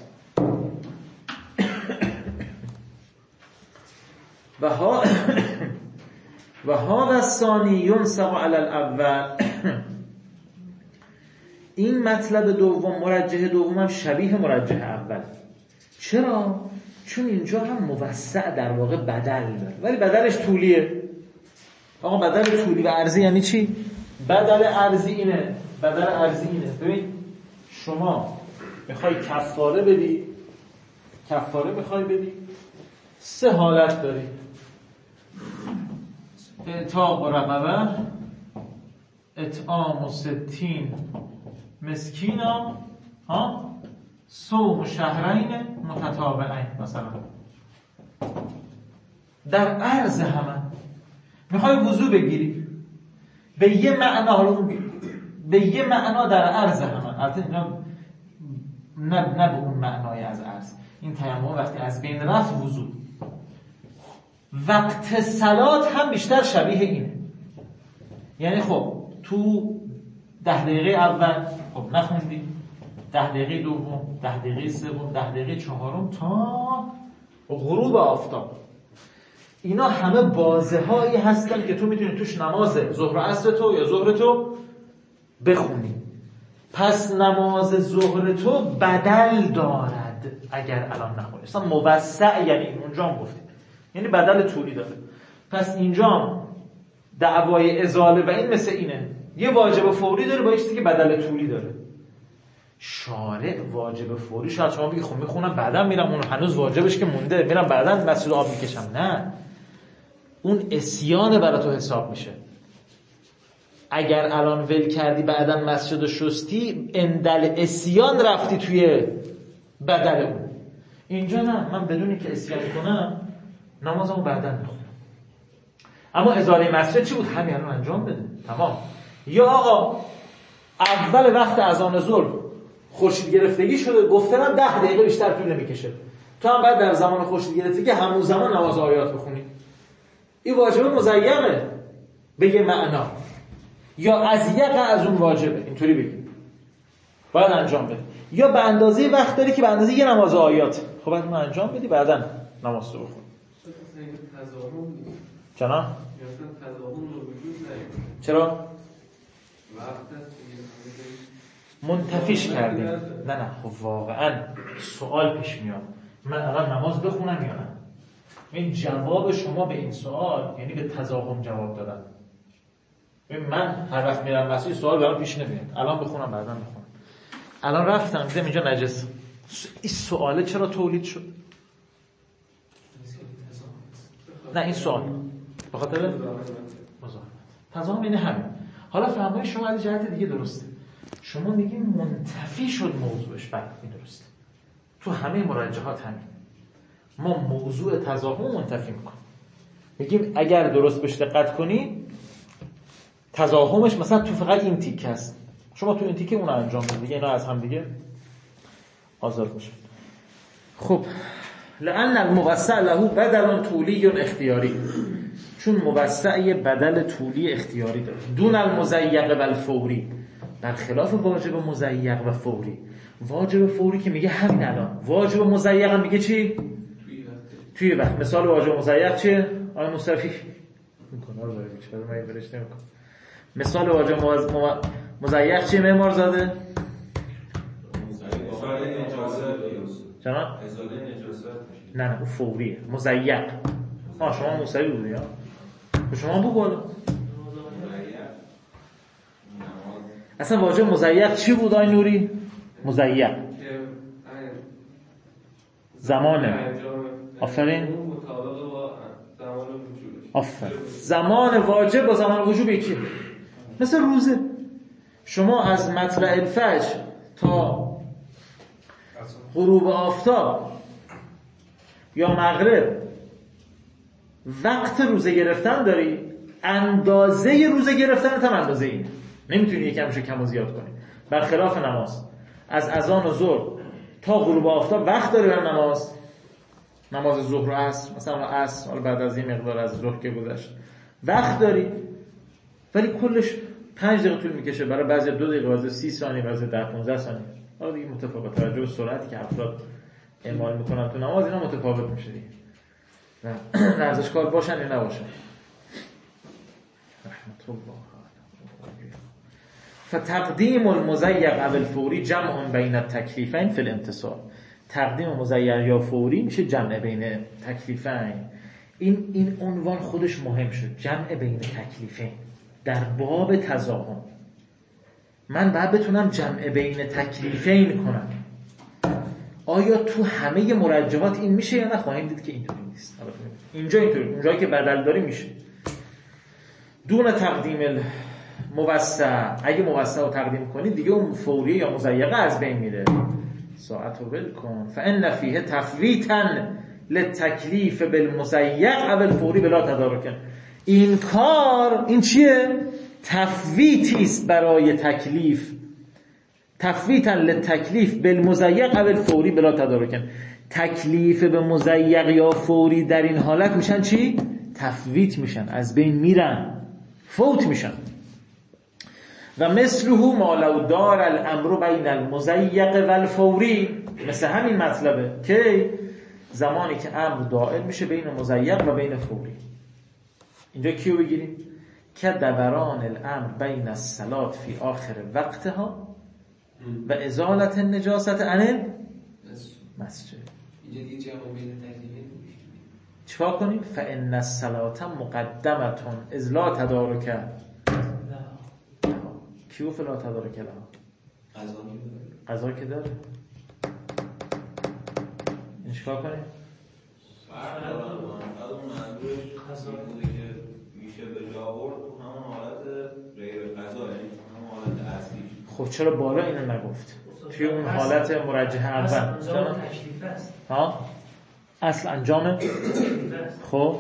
و ها و ها و ثانی ینسق علی الاول. این مطلب دوم مرجح دوم هم شبیه مرجح اول. چرا؟ چون اینجا هم موسع در واقع بدل داره، ولی بدلش طولیه. آقا بدل طولی و عرضی یعنی چی؟ بدل عرضی اینه، بدل عرضی اینه. ببین شما میخوای کفاره بدی، کفاره میخوای بدی، سه حالت داری: اعتاق رقبه، اطعام ستین مسکینا، ها، صوم شهرین متتابعین. مثلا در عرض همه میخوای وضو بگیری، به یه معنا به یه معنا در عرض همه، البته اینا نه نه به اون معنای از عرض، این تیمم وقتی از بین رفت وضو. وقت صلات هم بیشتر شبیه اینه، یعنی خب تو ده دقیقه اول خب نخوندی، ده دقیقه دوم، ده دقیقه سوم، ده دقیقه چهارم تا غروب آفتاب، اینا همه بازه هایی هستن که تو میتونی توش نماز ظهر و عصر تو یا ظهر تو بخونی. پس نماز ظهر تو بدل دارد اگر الان نخونی. اصلا موسع یعنی اونجا هم گفتیم یعنی بدل طولی داره. پس اینجا دعوای ازاله و این مثل اینه، یه واجب فوری داره با یه چیزی که بدل طولی داره. شارع واجب فوری شاید شما بگی خب میخونم بعدا میرم، اون هنوز واجبش که مونده میرم بعدا مسجد آب میکشم. نه، اون عصیان برای تو حساب میشه. اگر الان ول کردی بعدا مسجد و شستی، اندل عصیان رفتی توی بدل اون. اینجا نه، من بدونی که عصیان کنم نمازمو بعدا میخونم. اما ازاله مسجد چی بود؟ همین الان انجام بده، تمام. یا آقا اول وقت اذان ظهر خورشید گرفتگی شده، گفتنم ده دقیقه بیشتر طول نمیکشه، تو هم بعد در زمان خورشید گرفتگی همون زمان نماز آیات بخونی. این واجبه مزیقه به یه معنا، یا ازیقه از اون واجبه، اینطوری بگیم باید انجام بده. یا به اندازه وقت داری که به اندازه یه نماز آیات، خب باید اون انجام بدی بعداً نماز رو بخون. چرا؟ چرا؟ منتفیش کردیم. نه نه خب واقعا سوال پیش میاد، من الان نماز بخونم یا نه؟ این جواب شما به این سوال یعنی به تضاهم جواب دادن. من هر وقت میرم مسجد سوال برام پیش نمیاد، الان بخونم بعدا بخونم. الان رفتم دیدم اینجا نجس، این سواله چرا تولید شد؟ نه این سوال به خاطر مزاحمت. تضاهم اینه همین. حالا فهمای شما از جهت دیگه درسته، شما میگین منتفی شد موضوعش، بله این درسته. تو همه مرجحات همین. ما موضوع تضاهم منتفی میکنیم، میگیم اگر درست بهش دقت کنی تضاهمش مثلا تو فقط این تیکه است، شما تو این تیکه اون رو انجام بدید دیگه، اینا از هم دیگه آزاد میشه. خب لأن الموسع له بدل طولی اختیاری، چون موسع یه بدل طولی اختیاری داره. دون المزیق و الفوری، برخلاف واجب مزیق و فوری. واجب فوری که میگه همین الان، واجب مزیق هم میگه چی؟ توی وقت. توی وقت. مثال واجب مزیق چیه؟ آیا مصطفی میکنه رو داره چرا من برش نمیکنم. مثال واجب مزیق چیه معمار زاده؟ ازاله نجاست. جناب؟ ازاله نجاست. نه نه اون فوریه. مزیق. آه شما موسوی بودی ها؟ شما بگو بالا. اصلا واجب مزیق چی بود آی نوری؟ مزیق زمانه. آفرین. آفرین. زمان واجب با زمان وجوب یکیه. مثل روزه، شما از مطلع الفجر تا غروب آفتاب یا مغرب وقت روزه گرفتن داری، اندازه روزه گرفتن هم اندازه اینه، نمیتونی یکمشو کم و زیاد کنی. برخلاف نماز، از اذان و ظهر تا غروب آفتاب وقت داری برای نماز، نماز ظهر و عصر، مثلا عصر حالا بعد از این مقدار از ظهر که گذشت وقت داری، ولی کلش پنج دقیقه طول میکشه، برای بعضی دو دقیقه، بعضی سی ثانیه، بعضی ده پانزده ثانیه. حالا دیگه متفاوت توجه به سرعتی که افراد اعمال میکنن تو نماز اینا متفاوت میشه دیگه. ورزشکار باشن یا نباشن. رحمت الله. فتقدیم المزیق او الفوری جمع بین التکلیفین فی الامتصال. تقدیم مزیق یا فوری میشه جمع بین تکلیفین. این این عنوان خودش مهم شد، جمع بین تکلیفین در باب تضاهم. من باید بتونم جمع بین تکلیفین کنم. آیا تو همه مرجحات این میشه یا نه؟ خواهیم دید که اینطوری نیست. اینجا اینطوری، اونجایی که بدل داری میشه. دون تقدیم موسع، اگه موسع رو تقدیم کنی دیگه اون فوری یا مزیقه از بین میره. ساعت رو بل کن. فان فیه تفویتا للتکلیف بالمزیق او الفوری بلا تدارک. این کار این چیه؟ تفویتی است برای تکلیف، تفویتا للتکلیف بالمزیق او الفوری بلا تدارک. تکلیف به مزیق یا فوری در این حالت میشن چی؟ تفویت میشن، از بین میرن، فوت میشن. و مثله ما لو دار الامر بین المزیق و الفوری، مثل همین مطلبه که زمانی که امر دائر میشه بین مزیق و بین فوری. اینجا کیو بگیریم؟ که دوران الامر بین الصلاة فی آخر وقتها و ازالت النجاست عن مسجد. اینجا دیگه جمع بین تکلیفین چیکار کنیم؟ فان الصلاة مقدمة اذ لا تدارک کیو فلا تدارک لها؟ قضا که داره. این چیکار کنیم؟ فرق داره. اون منظورش قضا بوده که میشه به جا آورد تو همون حالت غیر قضا، یعنی همون حالت اصلی. خب چرا بالا اینو نگفت؟ توی اون حالت مرجح اول اصل تکلیف است. ها؟ اصل انجام خب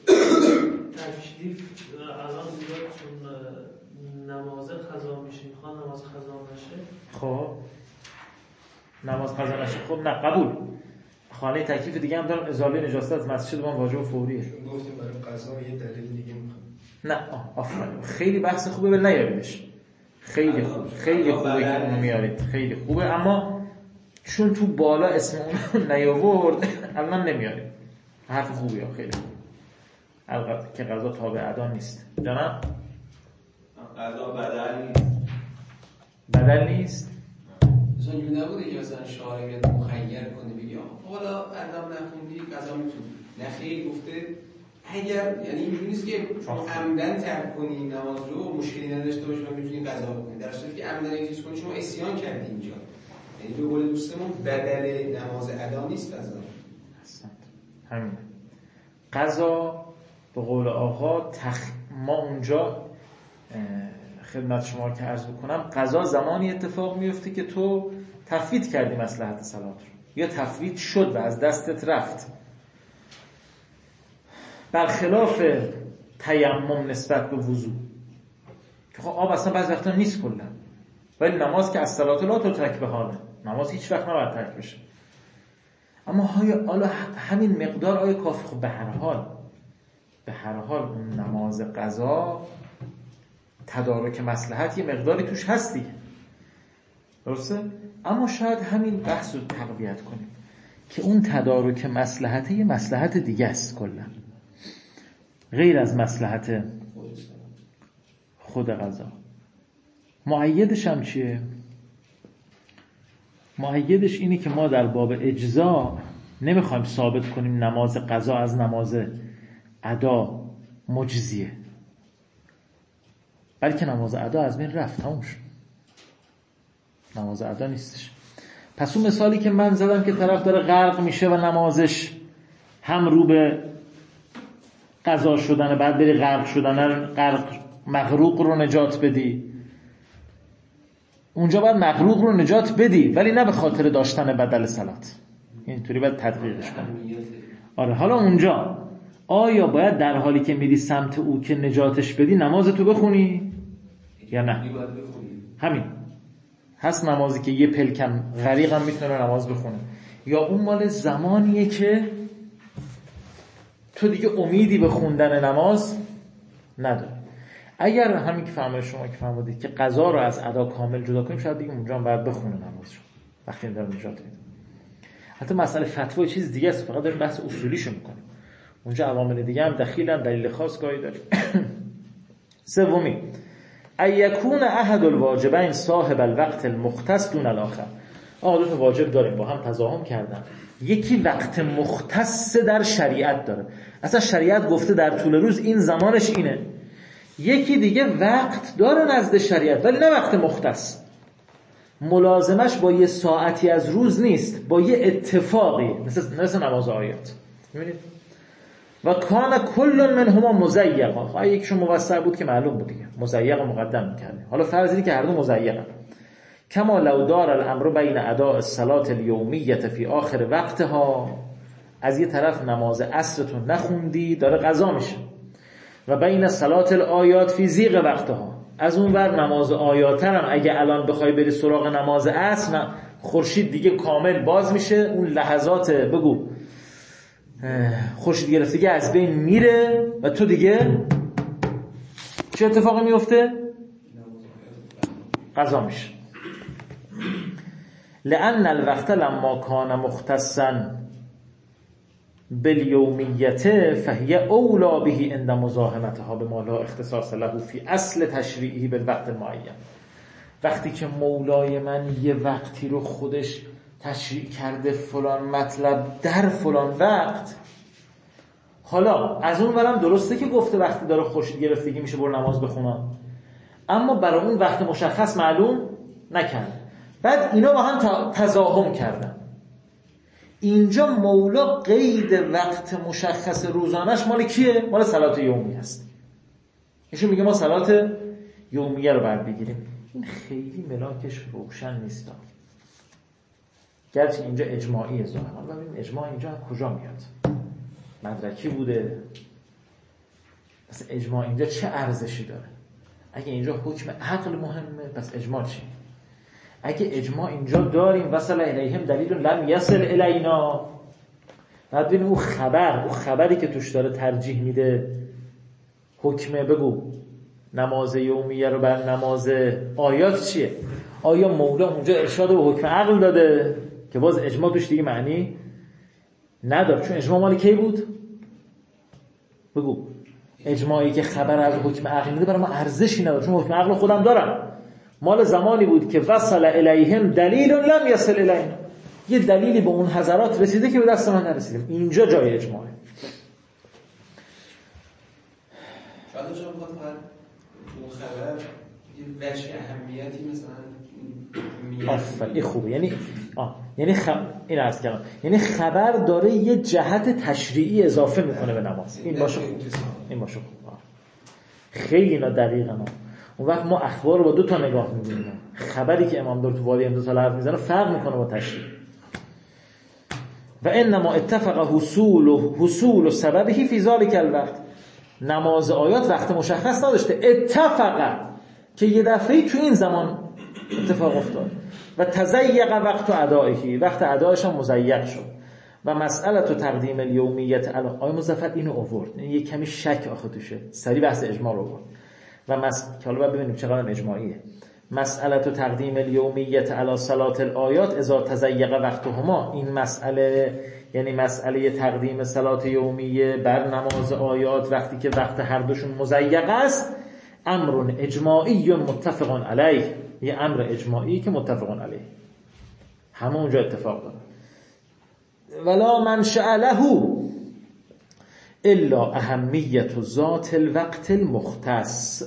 تکلیف الان زیاد چون نماز قضا میشه، میخوان نماز قضا نشه. خب نماز قضا نشه، خب نه قبول. خانه تکلیف دیگه هم دارم، ازاله نجاست از مسجد با واجب فوریه. گفتیم برای قضا یه دلیل دیگه میخوام. نه آفرین، خیلی بحث خوبه، ولی نیاریدش. خیلی خوب، خیلی خوبه که اونو میارید، خیلی خوبه، اما چون تو بالا اسم اون نیاورد الان نمیارید. حرف خوبیه، خیلی خوب. البته که قضا تابع ادا نیست. جانم؟ قضا بدل نیست. بدل نیست؟ مثلا اینجور نبوده که مثلا شارع بیاد مخیر کنه بگی حالا ادب نخوندی قضا میتونی. نه خیلی گفته اگر، یعنی اینجوری نیست که عمدن ترک کنی نماز رو مشکلی نداشته باشی و میتونی قضا بکنی، در صورتی که عمدن این چیز کنی شما عصیان کردی اینجا. یعنی به قول دوستمون بدل نماز ادا نیست قضا. اصلا همین قضا به قول آقا تخ... ما اونجا خدمت شما که عرض بکنم، قضا زمانی اتفاق میفته که تو تفویت کردی مصلحت صلات رو. یا تفویت شد و از دستت رفت، برخلاف تیمم نسبت به وضو که خب آب اصلا بعضی وقتا نیست کلا، ولی نماز که الصلاة لا تترک بهانه، نماز هیچ وقت نباید ترک بشه. اما حالا همین مقدار آیا کافی؟ خب به هر حال به هر حال اون نماز قضا تدارک مصلحت یه مقداری توش هست دیگه، درسته؟ اما شاید همین بحث رو تقویت کنیم که اون تدارک مصلحت یه مصلحت دیگه است کلا، غیر از مصلحت خود قضا. مؤیدش هم چیه؟ مؤیدش اینه که ما در باب اجزا نمیخوایم ثابت کنیم نماز قضا از نماز ادا مجزیه، بلکه نماز ادا از بین رفت، تموم شد، نماز ادا نیستش. پس اون مثالی که من زدم که طرف داره غرق میشه و نمازش هم رو به قضا شدنه، بعد بری غرق شدنه، غرق مغروق رو نجات بدی، اونجا باید مغروق رو نجات بدی ولی نه به خاطر داشتن بدل صلات، اینطوری باید تدقیقش کنی. آره حالا اونجا آیا باید در حالی که میری سمت او که نجاتش بدی نمازتو بخونی یا نه؟ همین هست نمازی که یه پلکم غریق هم میتونه نماز بخونه، یا اون مال زمانیه که تو دیگه امیدی به خوندن نماز نداری. اگر همین که فرمایش شما که فرمودید که قضا رو از ادا کامل جدا کنیم، شاید دیگه اونجا هم باید بخونه نمازشو وقتی داره نجات میده. حتی مسئله فتوا چیز دیگه است، فقط داریم بحث اصولیشو میکنیم، اونجا عوامل دیگه هم دخیلن، دلیل خاص گاهی داریم. سومی، ایکون احد الواجبین صاحب الوقت المختص دون الاخر. آقا دو تا واجب داریم با هم تضاهم کردن، یکی وقت مختص در شریعت داره، اصلا شریعت گفته در طول روز این زمانش اینه، یکی دیگه وقت داره نزد شریعت ولی نه وقت مختص، ملازمش با یه ساعتی از روز نیست، با یه اتفاقی، مثل, مثل نماز آیات. میبینید؟ و کان کل منهما مزیقا، خواهد یکیشون موسع بود که معلوم بود دیگه، مزیق مقدم میکرده. حالا فرض اینه که هر دو مزیقا، کما لو دار الامر بین اداء الصلاة الیومیه فی آخر وقتها، از یه طرف نماز عصرتون نخوندی داره قضا میشه، و بین صلاة الآیات فی زیغ وقتها، از اون ور نماز آیاتر هم اگه الان بخوای بری سراغ نماز عصر، خورشید دیگه کامل باز میشه، اون لحظات بگو خورشید گرفتگی از بین میره و تو دیگه چه اتفاقی میفته؟ قضا میشه. لأن الوقت لما کان مختصا بالیومیته فهی اولا به عند مزاحمتها بما لا اختصاص له فی اصل تشریعه بالوقت المعین. وقتی که مولای من یه وقتی رو خودش تشریع کرده فلان مطلب در فلان وقت، حالا از اون ورم درسته که گفته وقتی داره خورشید گرفتگی میشه برو نماز بخونم، اما برای اون وقت مشخص معلوم نکرد، بعد اینا با هم تزاحم کردن. اینجا مولا قید وقت مشخص روزانش مال کیه؟ مال صلات یومی هست. ایشون میگه ما صلات یومیه رو باید بگیریم. این خیلی ملاکش روشن نیست، گرچه اینجا اجماعیه ظاهرا. ببین اجماع اینجا کجا میاد؟ مدرکی بوده؟ پس اجماع اینجا چه ارزشی داره؟ اگه اینجا حکم عقل مهمه پس اجماع چی؟ اگه اجماع اینجا داریم وصل الیهم دلیل لم یصل الینا، بعد ببین اون خبر، اون خبری که توش داره ترجیح میده حکمه، بگو نماز یومیه رو بر نماز آیات چیه؟ آیا مولا اونجا ارشاد به حکم عقل داده که باز اجماع توش دیگه معنی نداره؟ چون اجماع مال کی بود؟ بگو اجماعی که خبر از حکم عقل میده برای ما ارزشی نداره، چون حکم عقل خودم دارم. مال زمانی بود که وصل الیهم دلیل لم یصل الینا، یه دلیلی به اون حضرات رسیده که به دست من نرسیده. اینجا جای اجماعه. شاید شما بخواد اون خبر یه وجه اهمیتی مثلا آفرین، این خوبه. یعنی آه یعنی خب این عرض کردم، یعنی خبر داره یه جهت تشریعی اضافه میکنه به نماز. این باشه خوب، این باشه خوب. خیلی اینا دقیقاً. اون وقت ما اخبار رو با دو تا نگاه می‌بینیم. خبری که امام داره تو وادی امتصال حرف میزنه فرق میکنه با تشریع. و انما اتفق حصول و حصول و سببی فی ذلک الوقت. نماز آیات وقت مشخص نداشته، اتفق که یه دفعه تو این زمان اتفاق افتاد. و تضیق وقت ادائهی، وقت ادایش هم مضیق شد. و مسئله تو تقدیم الیومیت علی آقای مظفر اینو آورد، این یه کمی شک آخه توشه، سری بحث اجماع رو آورد. و مس... که حالا ببینیم چقدر اجماعیه. مسئله تو تقدیم الیومیت علی صلات الآیات اذا تضیق وقتهما، این مسئله یعنی مسئله تقدیم صلات یومیه بر نماز آیات وقتی که وقت هر دوشون مضیق است، امر اجماعی متفق علیه، یه امر اجماعی که متفق علیه، همونجا اتفاق داره. ولا منشأ له الا اهمیت ذات الوقت المختص.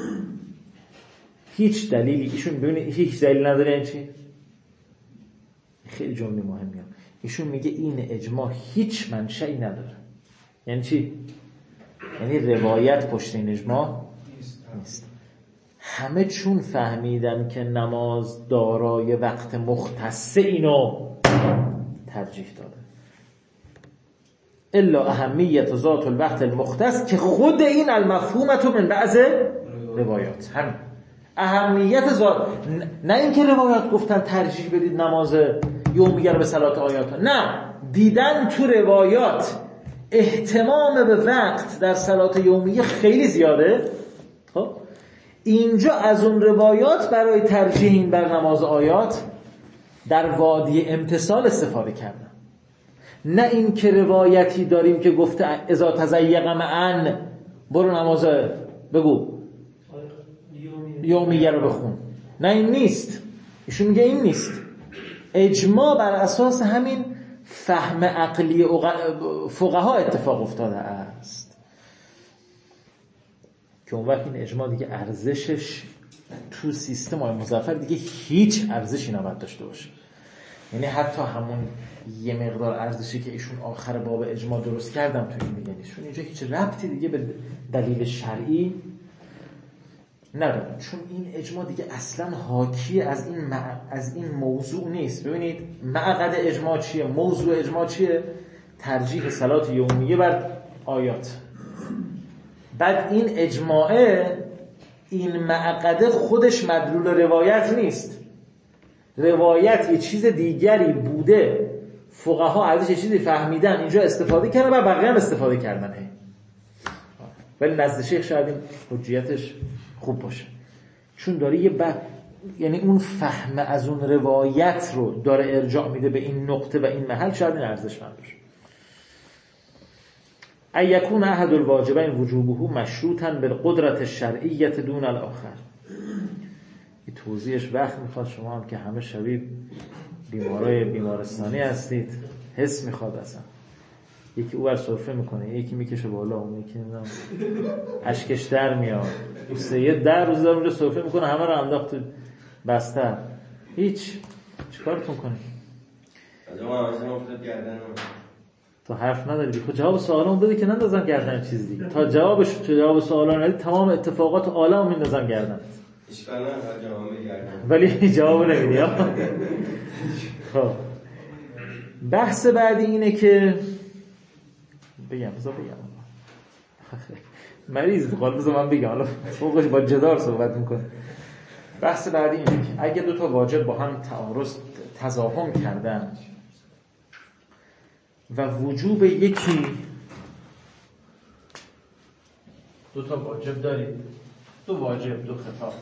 هیچ دلیلی ایشون ببینید هیچ دلیل نداره. این چی؟ خیلی جمله مهمیه. ایشون میگه این اجماع هیچ منشأی نداره. یعنی چی؟ یعنی روایت پشت این اجماع نیست. همه چون فهمیدن که نماز دارای وقت مختص اینو ترجیح داده. الا اهمیت ذات الوقت المختص که خود این المفهومت من بعض روایات، همین اهمیت ذات، نه اینکه روایات گفتن ترجیح بدید نماز یومیه رو به صلات آیات، نه، دیدن تو روایات اهتمام به وقت در صلات یومیه خیلی زیاده. خب اینجا از اون روایات برای ترجیح این بر نماز آیات در وادی امتثال استفاده کردن، نه این که روایتی داریم که گفته اذا تضیق معن برو نماز بگو یومیه رو بخون، نه این نیست. ایشون میگه این نیست. اجماع بر اساس همین فهم عقلی فقها اتفاق افتاده است که اون وقت این اجماع دیگه ارزشش تو سیستم آقای مظفر دیگه هیچ ارزشی نباید داشته باشه. یعنی حتی همون یه مقدار ارزشی که ایشون آخر باب اجماع درست کردم تو این میگن، ایشون اینجا هیچ ربطی دیگه به دلیل شرعی نداره، چون این اجماع دیگه اصلا حاکی از این مع... از این موضوع نیست. ببینید معقد اجماع چیه؟ موضوع اجماع چیه؟ ترجیح صلات یومیه بر آیات. بعد این اجماعه، این معقده خودش مدلول روایت نیست، روایت یه چیز دیگری بوده، فقها ازش یه چیزی فهمیدن، اینجا استفاده کردن و بقیه هم استفاده کردن. ولی نزد شیخ شاید این حجیتش خوب باشه، چون داره یه ب... یعنی اون فهم از اون روایت رو داره ارجاع میده به این نقطه و این محل، شاید این ارزشمند باشه. ایکون احد الواجبین وجوبه مشروطا بالقدرت الشرعیه دون الاخر. این توضیحش وقت میخواد، شما هم که همه شبیه بیمارای بیمارستانی هستید، حس میخواد اصلا. یکی او بر سرفه میکنه، یکی میکشه بالا، اون یکی نمیدونم اشکش در میاد، سید در روز دار اونجا سرفه میکنه، همه رو انداخت بستر، هیچ چیکارتون کنی؟ تو حرف نداری، خود جواب سوالامو بده که نندازن گردن چیز دیگه. تا جوابش تو جواب سوالا ندی تمام اتفاقات عالمو میندازن گردن. اشکال نداره جواب میگردن، ولی جواب نمیدی. خب بحث بعدی اینه که بگم بذار بگم مریض قال بذار من بگم، حالا فوقش با جدار صحبت میکنه. بحث بعدی اینه که اگه دو تا واجب با هم تعارض تزاحم کردن و وجوب یکی، دو تا واجب دارید، دو واجب دو خطاب،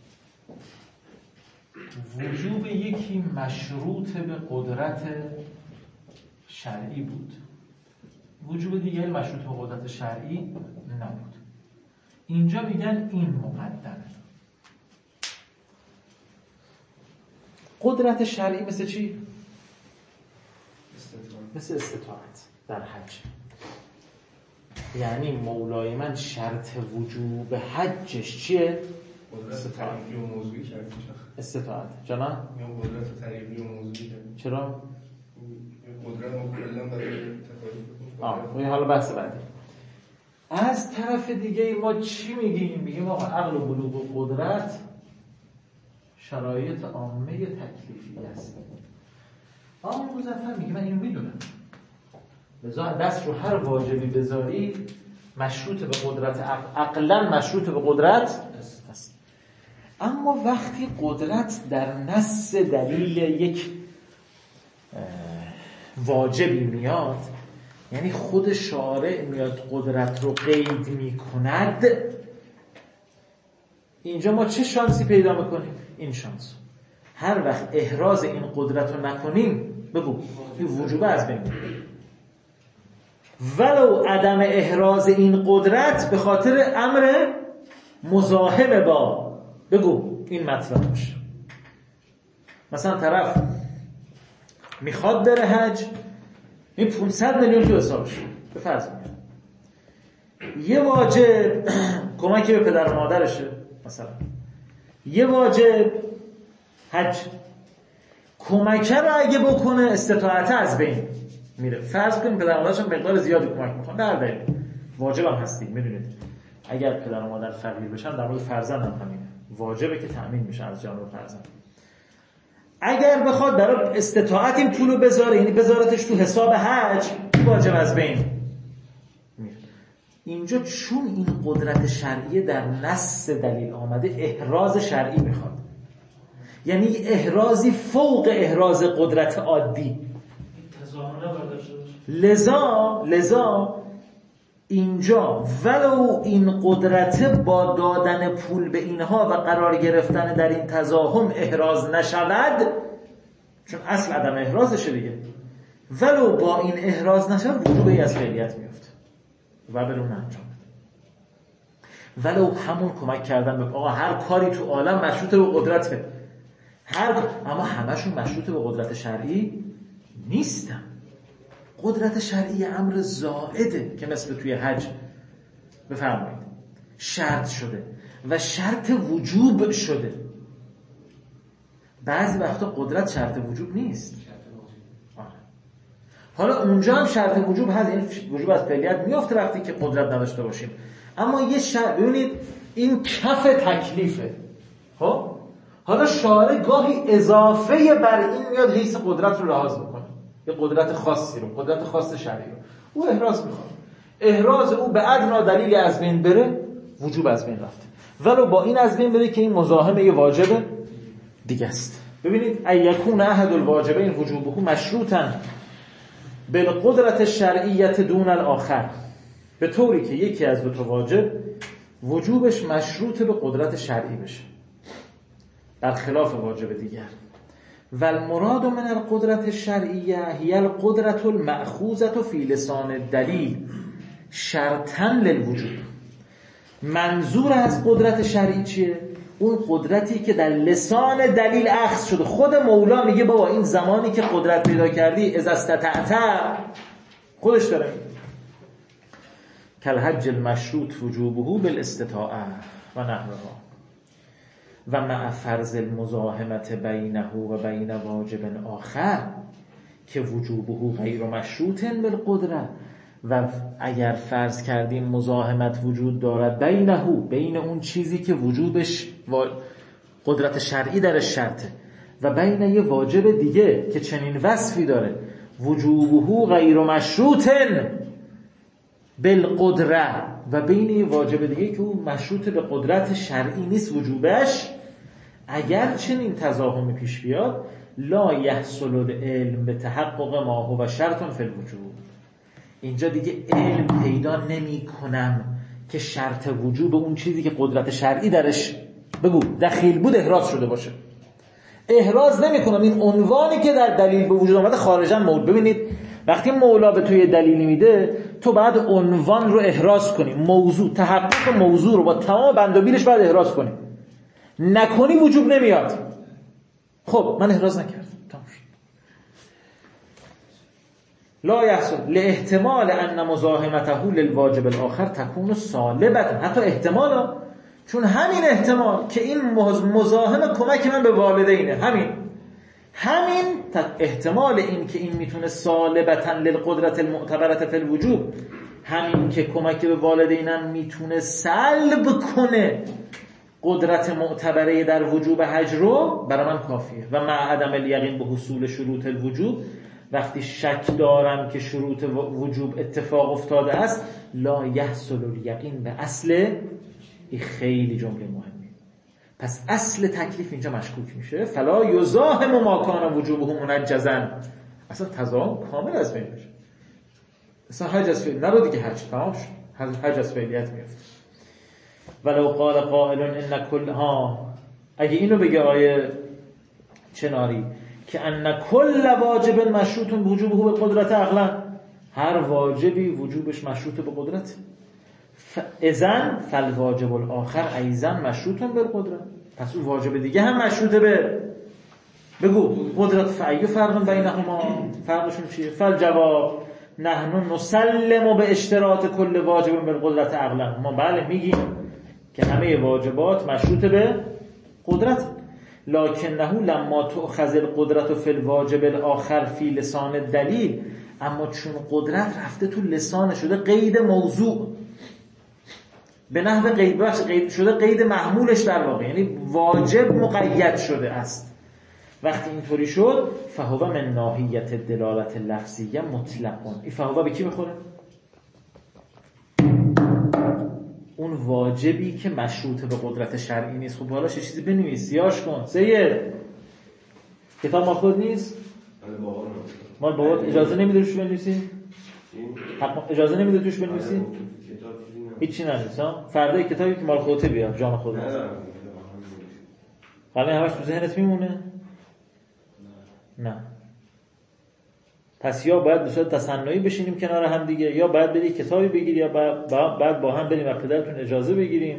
وجوب یکی مشروط به قدرت شرعی بود، وجوب دیگری مشروط به قدرت شرعی نبود. اینجا میگن این مقدمه. قدرت شرعی مثل چی؟ مثل استطاعت در حج. یعنی مولای من شرط وجوب حجش چیه؟ قدرت تعریفی و موضوعی کردی استطاعت. جانا؟ یا قدرت تعریفی و موضوعی کردی. چرا؟ قدرت مکلم برای تکالیف. آه، این حالا بحث بعدی. از طرف دیگه ما چی میگیم؟ میگیم آقا عقل و بلوغ و قدرت شرایط عامه تکلیفی است. آقا مظفر میگه من اینو میدونم، لذا دست رو هر واجبی بذاری مشروط به قدرت عقل، عقلا مشروط به قدرت است. اما وقتی قدرت در نص دلیل یک واجبی میاد، یعنی خود شارع میاد قدرت رو قید میکند، اینجا ما چه شانسی پیدا میکنیم؟ این شانس هر وقت احراز این قدرت رو نکنیم، بگو این وجوبه از بین میره. ولو عدم احراز این قدرت به خاطر امر مزاحم با، بگو این مطلب باشه. مثلا طرف میخواد بره حج، این پانصد میلیون تو حسابش، به فرض میگم یه واجب کمکی به پدر و مادرشه، مثلا یه واجب حج، کمکه رو اگه بکنه استطاعت از بین میره. فرض کنیم پدر و مادرش مقدار زیادی کمک میکنه، در دلیل واجب هم هستی، میدونید اگر پدر و مادر فقیر بشن در مورد فرزند هم همینه، واجبه که تأمین میشه از جانب فرزند. اگر بخواد برای استطاعت این پولو بذاره، یعنی بذارتش تو حساب حج، واجب از بین میره. اینجا چون این قدرت شرعی در نص دلیل آمده، احراز شرعی میخواد، یعنی احرازی فوق احراز قدرت عادی. لذا لذا اینجا ولو این قدرت با دادن پول به اینها و قرار گرفتن در این تزاحم احراز نشود، چون اصل عدم احرازشه دیگه، ولو با این احراز نشود وجوبی از فعلیت میفته و برون انجام بده. ولو همون کمک کردن به آقا هر کاری تو عالم مشروط به قدرته، هر اما همشون مشروط به قدرت شرعی نیستن. قدرت شرعی امر زائده که مثل توی حج بفرمایید شرط شده و شرط وجوب شده. بعضی وقتا قدرت شرط وجوب نیست. حالا اونجا هم شرط وجوب هست، این وجوب از فعلیت میفته وقتی که قدرت نداشته باشیم. اما یه شرط، ببینید این کف تکلیفه. خب حالا شارع گاهی اضافه بر این میاد حیث قدرت رو لحاظ میکنه، یه قدرت خاصی رو، قدرت خاص شرعی رو او احراز میخواد، احراز او به ادنا دلیل از بین بره، وجوب از بین رفته، ولو با این از بین بره که این مزاحم یه واجب دیگه است. ببینید ایکون احد الواجبین وجوبه مشروطا بالقدرت الشرعیه دون الاخر، به طوری که یکی از دو تا واجب وجوبش مشروط به قدرت شرعی بشه برخلاف واجب دیگر. و المراد من القدرت الشرعیه هی القدرت المأخوذة فی لسان الدلیل شرطا للوجوب. منظور از قدرت شرعی چیه؟ اون قدرتی که در لسان دلیل اخذ شده. خود مولا میگه بابا این زمانی که قدرت پیدا کردی اذا استطعت، خودش داره کل حج المشروط وجوبه بالاستطاعه و نحوها و مع فرض المزاحمت بینه و بین واجب آخر که وجوبه غیر مشروط بالقدره. و اگر فرض کردیم مزاحمت وجود دارد بینه، بین اون چیزی که وجوبش قدرت شرعی درش شرطه و بین یه واجب دیگه که چنین وصفی داره، وجوبه غیر مشروط بالقدره، و بین یه واجب دیگه که اون مشروط به قدرت شرعی نیست وجوبش، اگر چنین تزاحمی پیش بیاد لا یحصل العلم به تحقق ما هو شرط فی الوجوب. اینجا دیگه علم پیدا نمی کنم که شرط وجوب اون چیزی که قدرت شرعی درش بگو دخیل بود احراز شده باشه. احراز نمی کنم این عنوانی که در دلیل به وجود آمده خارجاً موضوع. ببینید وقتی مولا به توی دلیلی میده، تو بعد عنوان رو احراز کنی، موضوع تحقق موضوع رو با تمام بند و بیلش بعد احراز کنی، نکنی وجوب نمیاد. خب من احراز نکردم، تمام شد. لا یحصل لاحتمال ان مزاحمته للواجب الاخر تكون سالبه، حتی احتمالا، چون همین احتمال که این مزاحم کمک من به والدینه، همین همین احتمال این که این میتونه سالبتا للقدرت المعتبرة فی الوجوب، همین که کمک به والدینم میتونه سلب کنه قدرت معتبره در وجوب حج رو، برای من کافیه. و مع عدم الیقین به حصول شروط الوجوب، وقتی شک دارم که شروط وجوب اتفاق افتاده است لا یحصل الیقین به اصل. این خیلی جمله مهمه. پس اصل تکلیف اینجا مشکوک میشه. فلا یزاحم ما کان وجوبه منجزا، اصلا تضاهم کامل از بین میشه. اصلا حج از فعل نبود که حج تمام شد، حج از فعلیت میفته. ولو قال قائل ان کل ها، اگه اینو بگه آیه چناری که ان کل واجب مشروط وجوبه به قدرت عقلا، هر واجبی وجوبش مشروط به قدرت. اذن فالواجب الاخر ایضا مشروط بالقدرت، پس اون واجب دیگه هم مشروطه به بگو قدرت. فأی فرق بینهما، فرقشون چیه؟ فالجواب نحن نسلم به اشتراط کل واجب بالقدرت عقلا، ما بله میگیم که همه واجبات مشروط به قدرت. لکنه لما تؤخذ القدرت فی الواجب الاخر فی لسان الدلیل، اما چون قدرت رفته تو لسان شده قید موضوع به نحو قید بخش، قید شده قید محمولش در واقع، یعنی واجب مقید شده است. وقتی اینطوری شد فهو من ناحیت دلالت لفظیه مطلقون. این فهو به کی بخوره؟ اون واجبی که مشروط به قدرت شرعی نیست. خب حالا چه چیزی بنویس، سیاش کن. سید کتاب ما خود نیست؟ مال بابات اجازه نمیده روش بنویسی؟ اجازه نمیده توش بنویسی؟ هیچی ننویس ها. فردا کتابی که مال خودت بیار، جان خودت. حالا همش تو ذهنت میمونه؟ نه. پس یا باید به صورت تصنعی بشینیم کنار هم دیگه، یا باید بری کتابی بگیری، یا بعد با هم بریم و پدرتون اجازه بگیریم.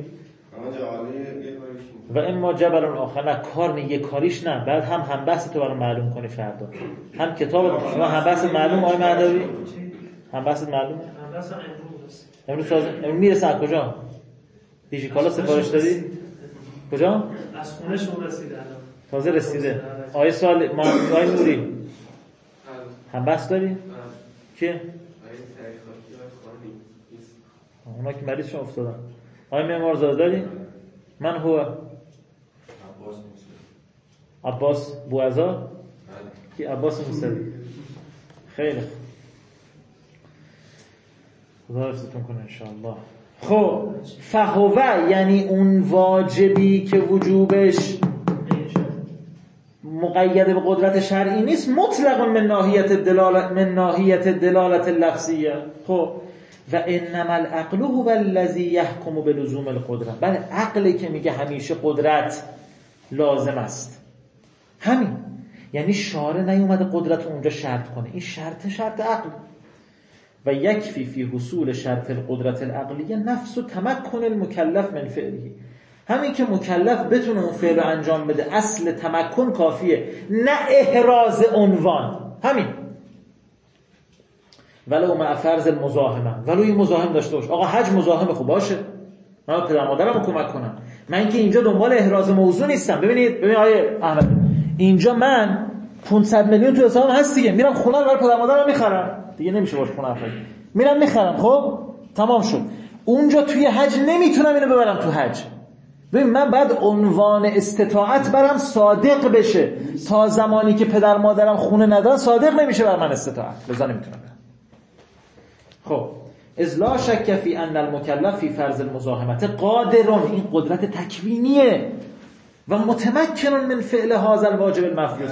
و اما جبل آخر، نه کار نه یک کاریش نه. بعد هم هم بحث تو برام معلوم کنی فردا، هم کتاب شما هم بحث معلوم. آقای مهدوی هم بحث معلومه. هم بحث امروز امروز تازه امروز میرسه از کجا؟ دیجیکالا سفارش دادی؟ کجا؟ از خونه شما رسیده الان. تازه رسیده. آیه سوال ما آیه نوری هم بحث داری؟ که؟ اونا که مریض شما افتادن. آیه معمار زاده داری؟ من هو عباس بوعزا که عباس موسوی. خیلی خدا حفظتون کنه انشاءالله. خب فهوه یعنی اون واجبی که وجوبش مقید به قدرت شرعی نیست، مطلق من ناحیت دلالت من ناحیت دلالت لفظیه. خب و انما العقل هو الذی یحکم بلزوم القدرت، بله عقلی که میگه همیشه قدرت لازم است. همین یعنی شارع نیومده قدرت اونجا شرط کنه، این شرط شرط عقل. و یکفی فی حصول شرط القدرت العقلیه نفس و تمکن المکلف من فعله، همین که مکلف بتونه اون فعل رو انجام بده اصل تمکن کافیه، نه احراز عنوان. همین ولو مع فرض المزاحمه، ولو این مزاحم داشته باشه. آقا حج مزاحم خوب باشه، من پدر مادرمو کمک کنم. من که اینجا دنبال احراز موضوع نیستم. ببینید ببین آیه احمد، اینجا من پانصد میلیون تو حسابم هست دیگه، میرم خونه رو برای پدر مادرم میخرم دیگه، نمیشه باش خونه افراد میرم میخرم. خب تمام شد. اونجا توی حج نمیتونم اینو ببرم تو حج. ببین من بعد عنوان استطاعت برام صادق بشه، تا زمانی که پدر مادرم خونه ندارن صادق نمیشه بر من استطاعت، لذا نمیتونم برم. خب اذ لا شک فی ان المکلف فی فرض المزاحمت قادرون، این قدرت تکوینیه، و متمکن من فعل هذا الواجب المفروض.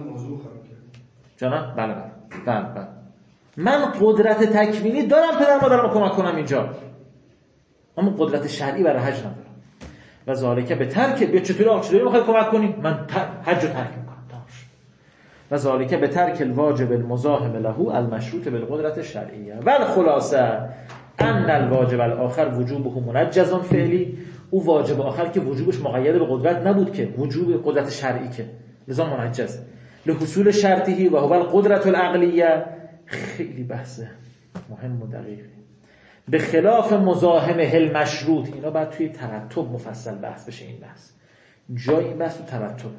جانم بله بله بله بله من قدرت تکوینی دارم پدر مادرم کمک کنم اینجا، اما قدرت شرعی برای حج ندارم. و ذالک به ترک، بیا چطوری آقا چطوری میخوای کمک کنی؟ من حج رو ترک میکنم. و ذالک به ترک الواجب المزاحم له المشروط بالقدرت الشرعیه. و الخلاصه ان الواجب الاخر وجوبه منجز فعلی، او واجب آخر که وجوبش مقید به قدرت نبود که، وجوب قدرت شرعی که، لذا منجز لحصول شرطه و هو القدرت العقلیه. خیلی بحث مهم و دقیقه. به خلاف مزاحمه المشروط، اینا باید توی ترتب مفصل بحث بشه. این بحث جای این بحث تو ترتب.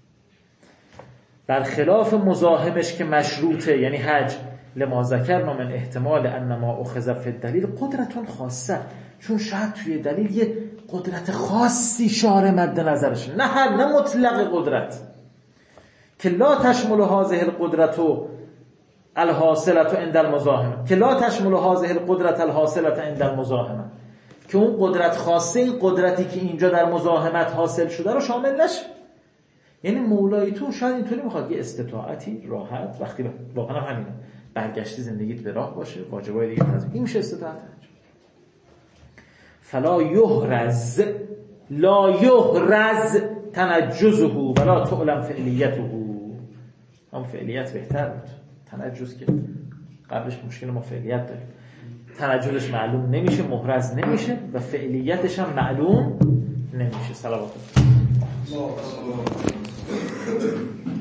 برخلاف مزاحمش که مشروطه یعنی حج، لما ذکرنا من احتمال انما اخذ فی الدلیل قدرتون خاصه، چون شاید توی دلیل یه قدرت خاصی شارع مد نظرشه، نه هر نه مطلق قدرت که لا تشمل هذه القدرت الحاصلة عند المزاحمه که لا تشمل هذه القدرت الحاصلة عند المزاحمه، که اون قدرت خاصه، این قدرتی که اینجا در مزاحمت حاصل شده رو شامل نشه. یعنی مولایتون شاید اینطوری میخواد یه استطاعتی راحت، وقتی واقعا همینه برگشتی زندگیت به راه باشه، واجبای دیگه تنظیم، این میشه استطاعت. فلا یحرز لا یحرز تنجزه ولا تعلم فعلیته. هم فعلیت بهتر بود، تنجز که قبلش مشکل ما فعلیت داریم، تنجزش معلوم نمیشه، محرز نمیشه و فعلیتش هم معلوم نمیشه. صلوات الله.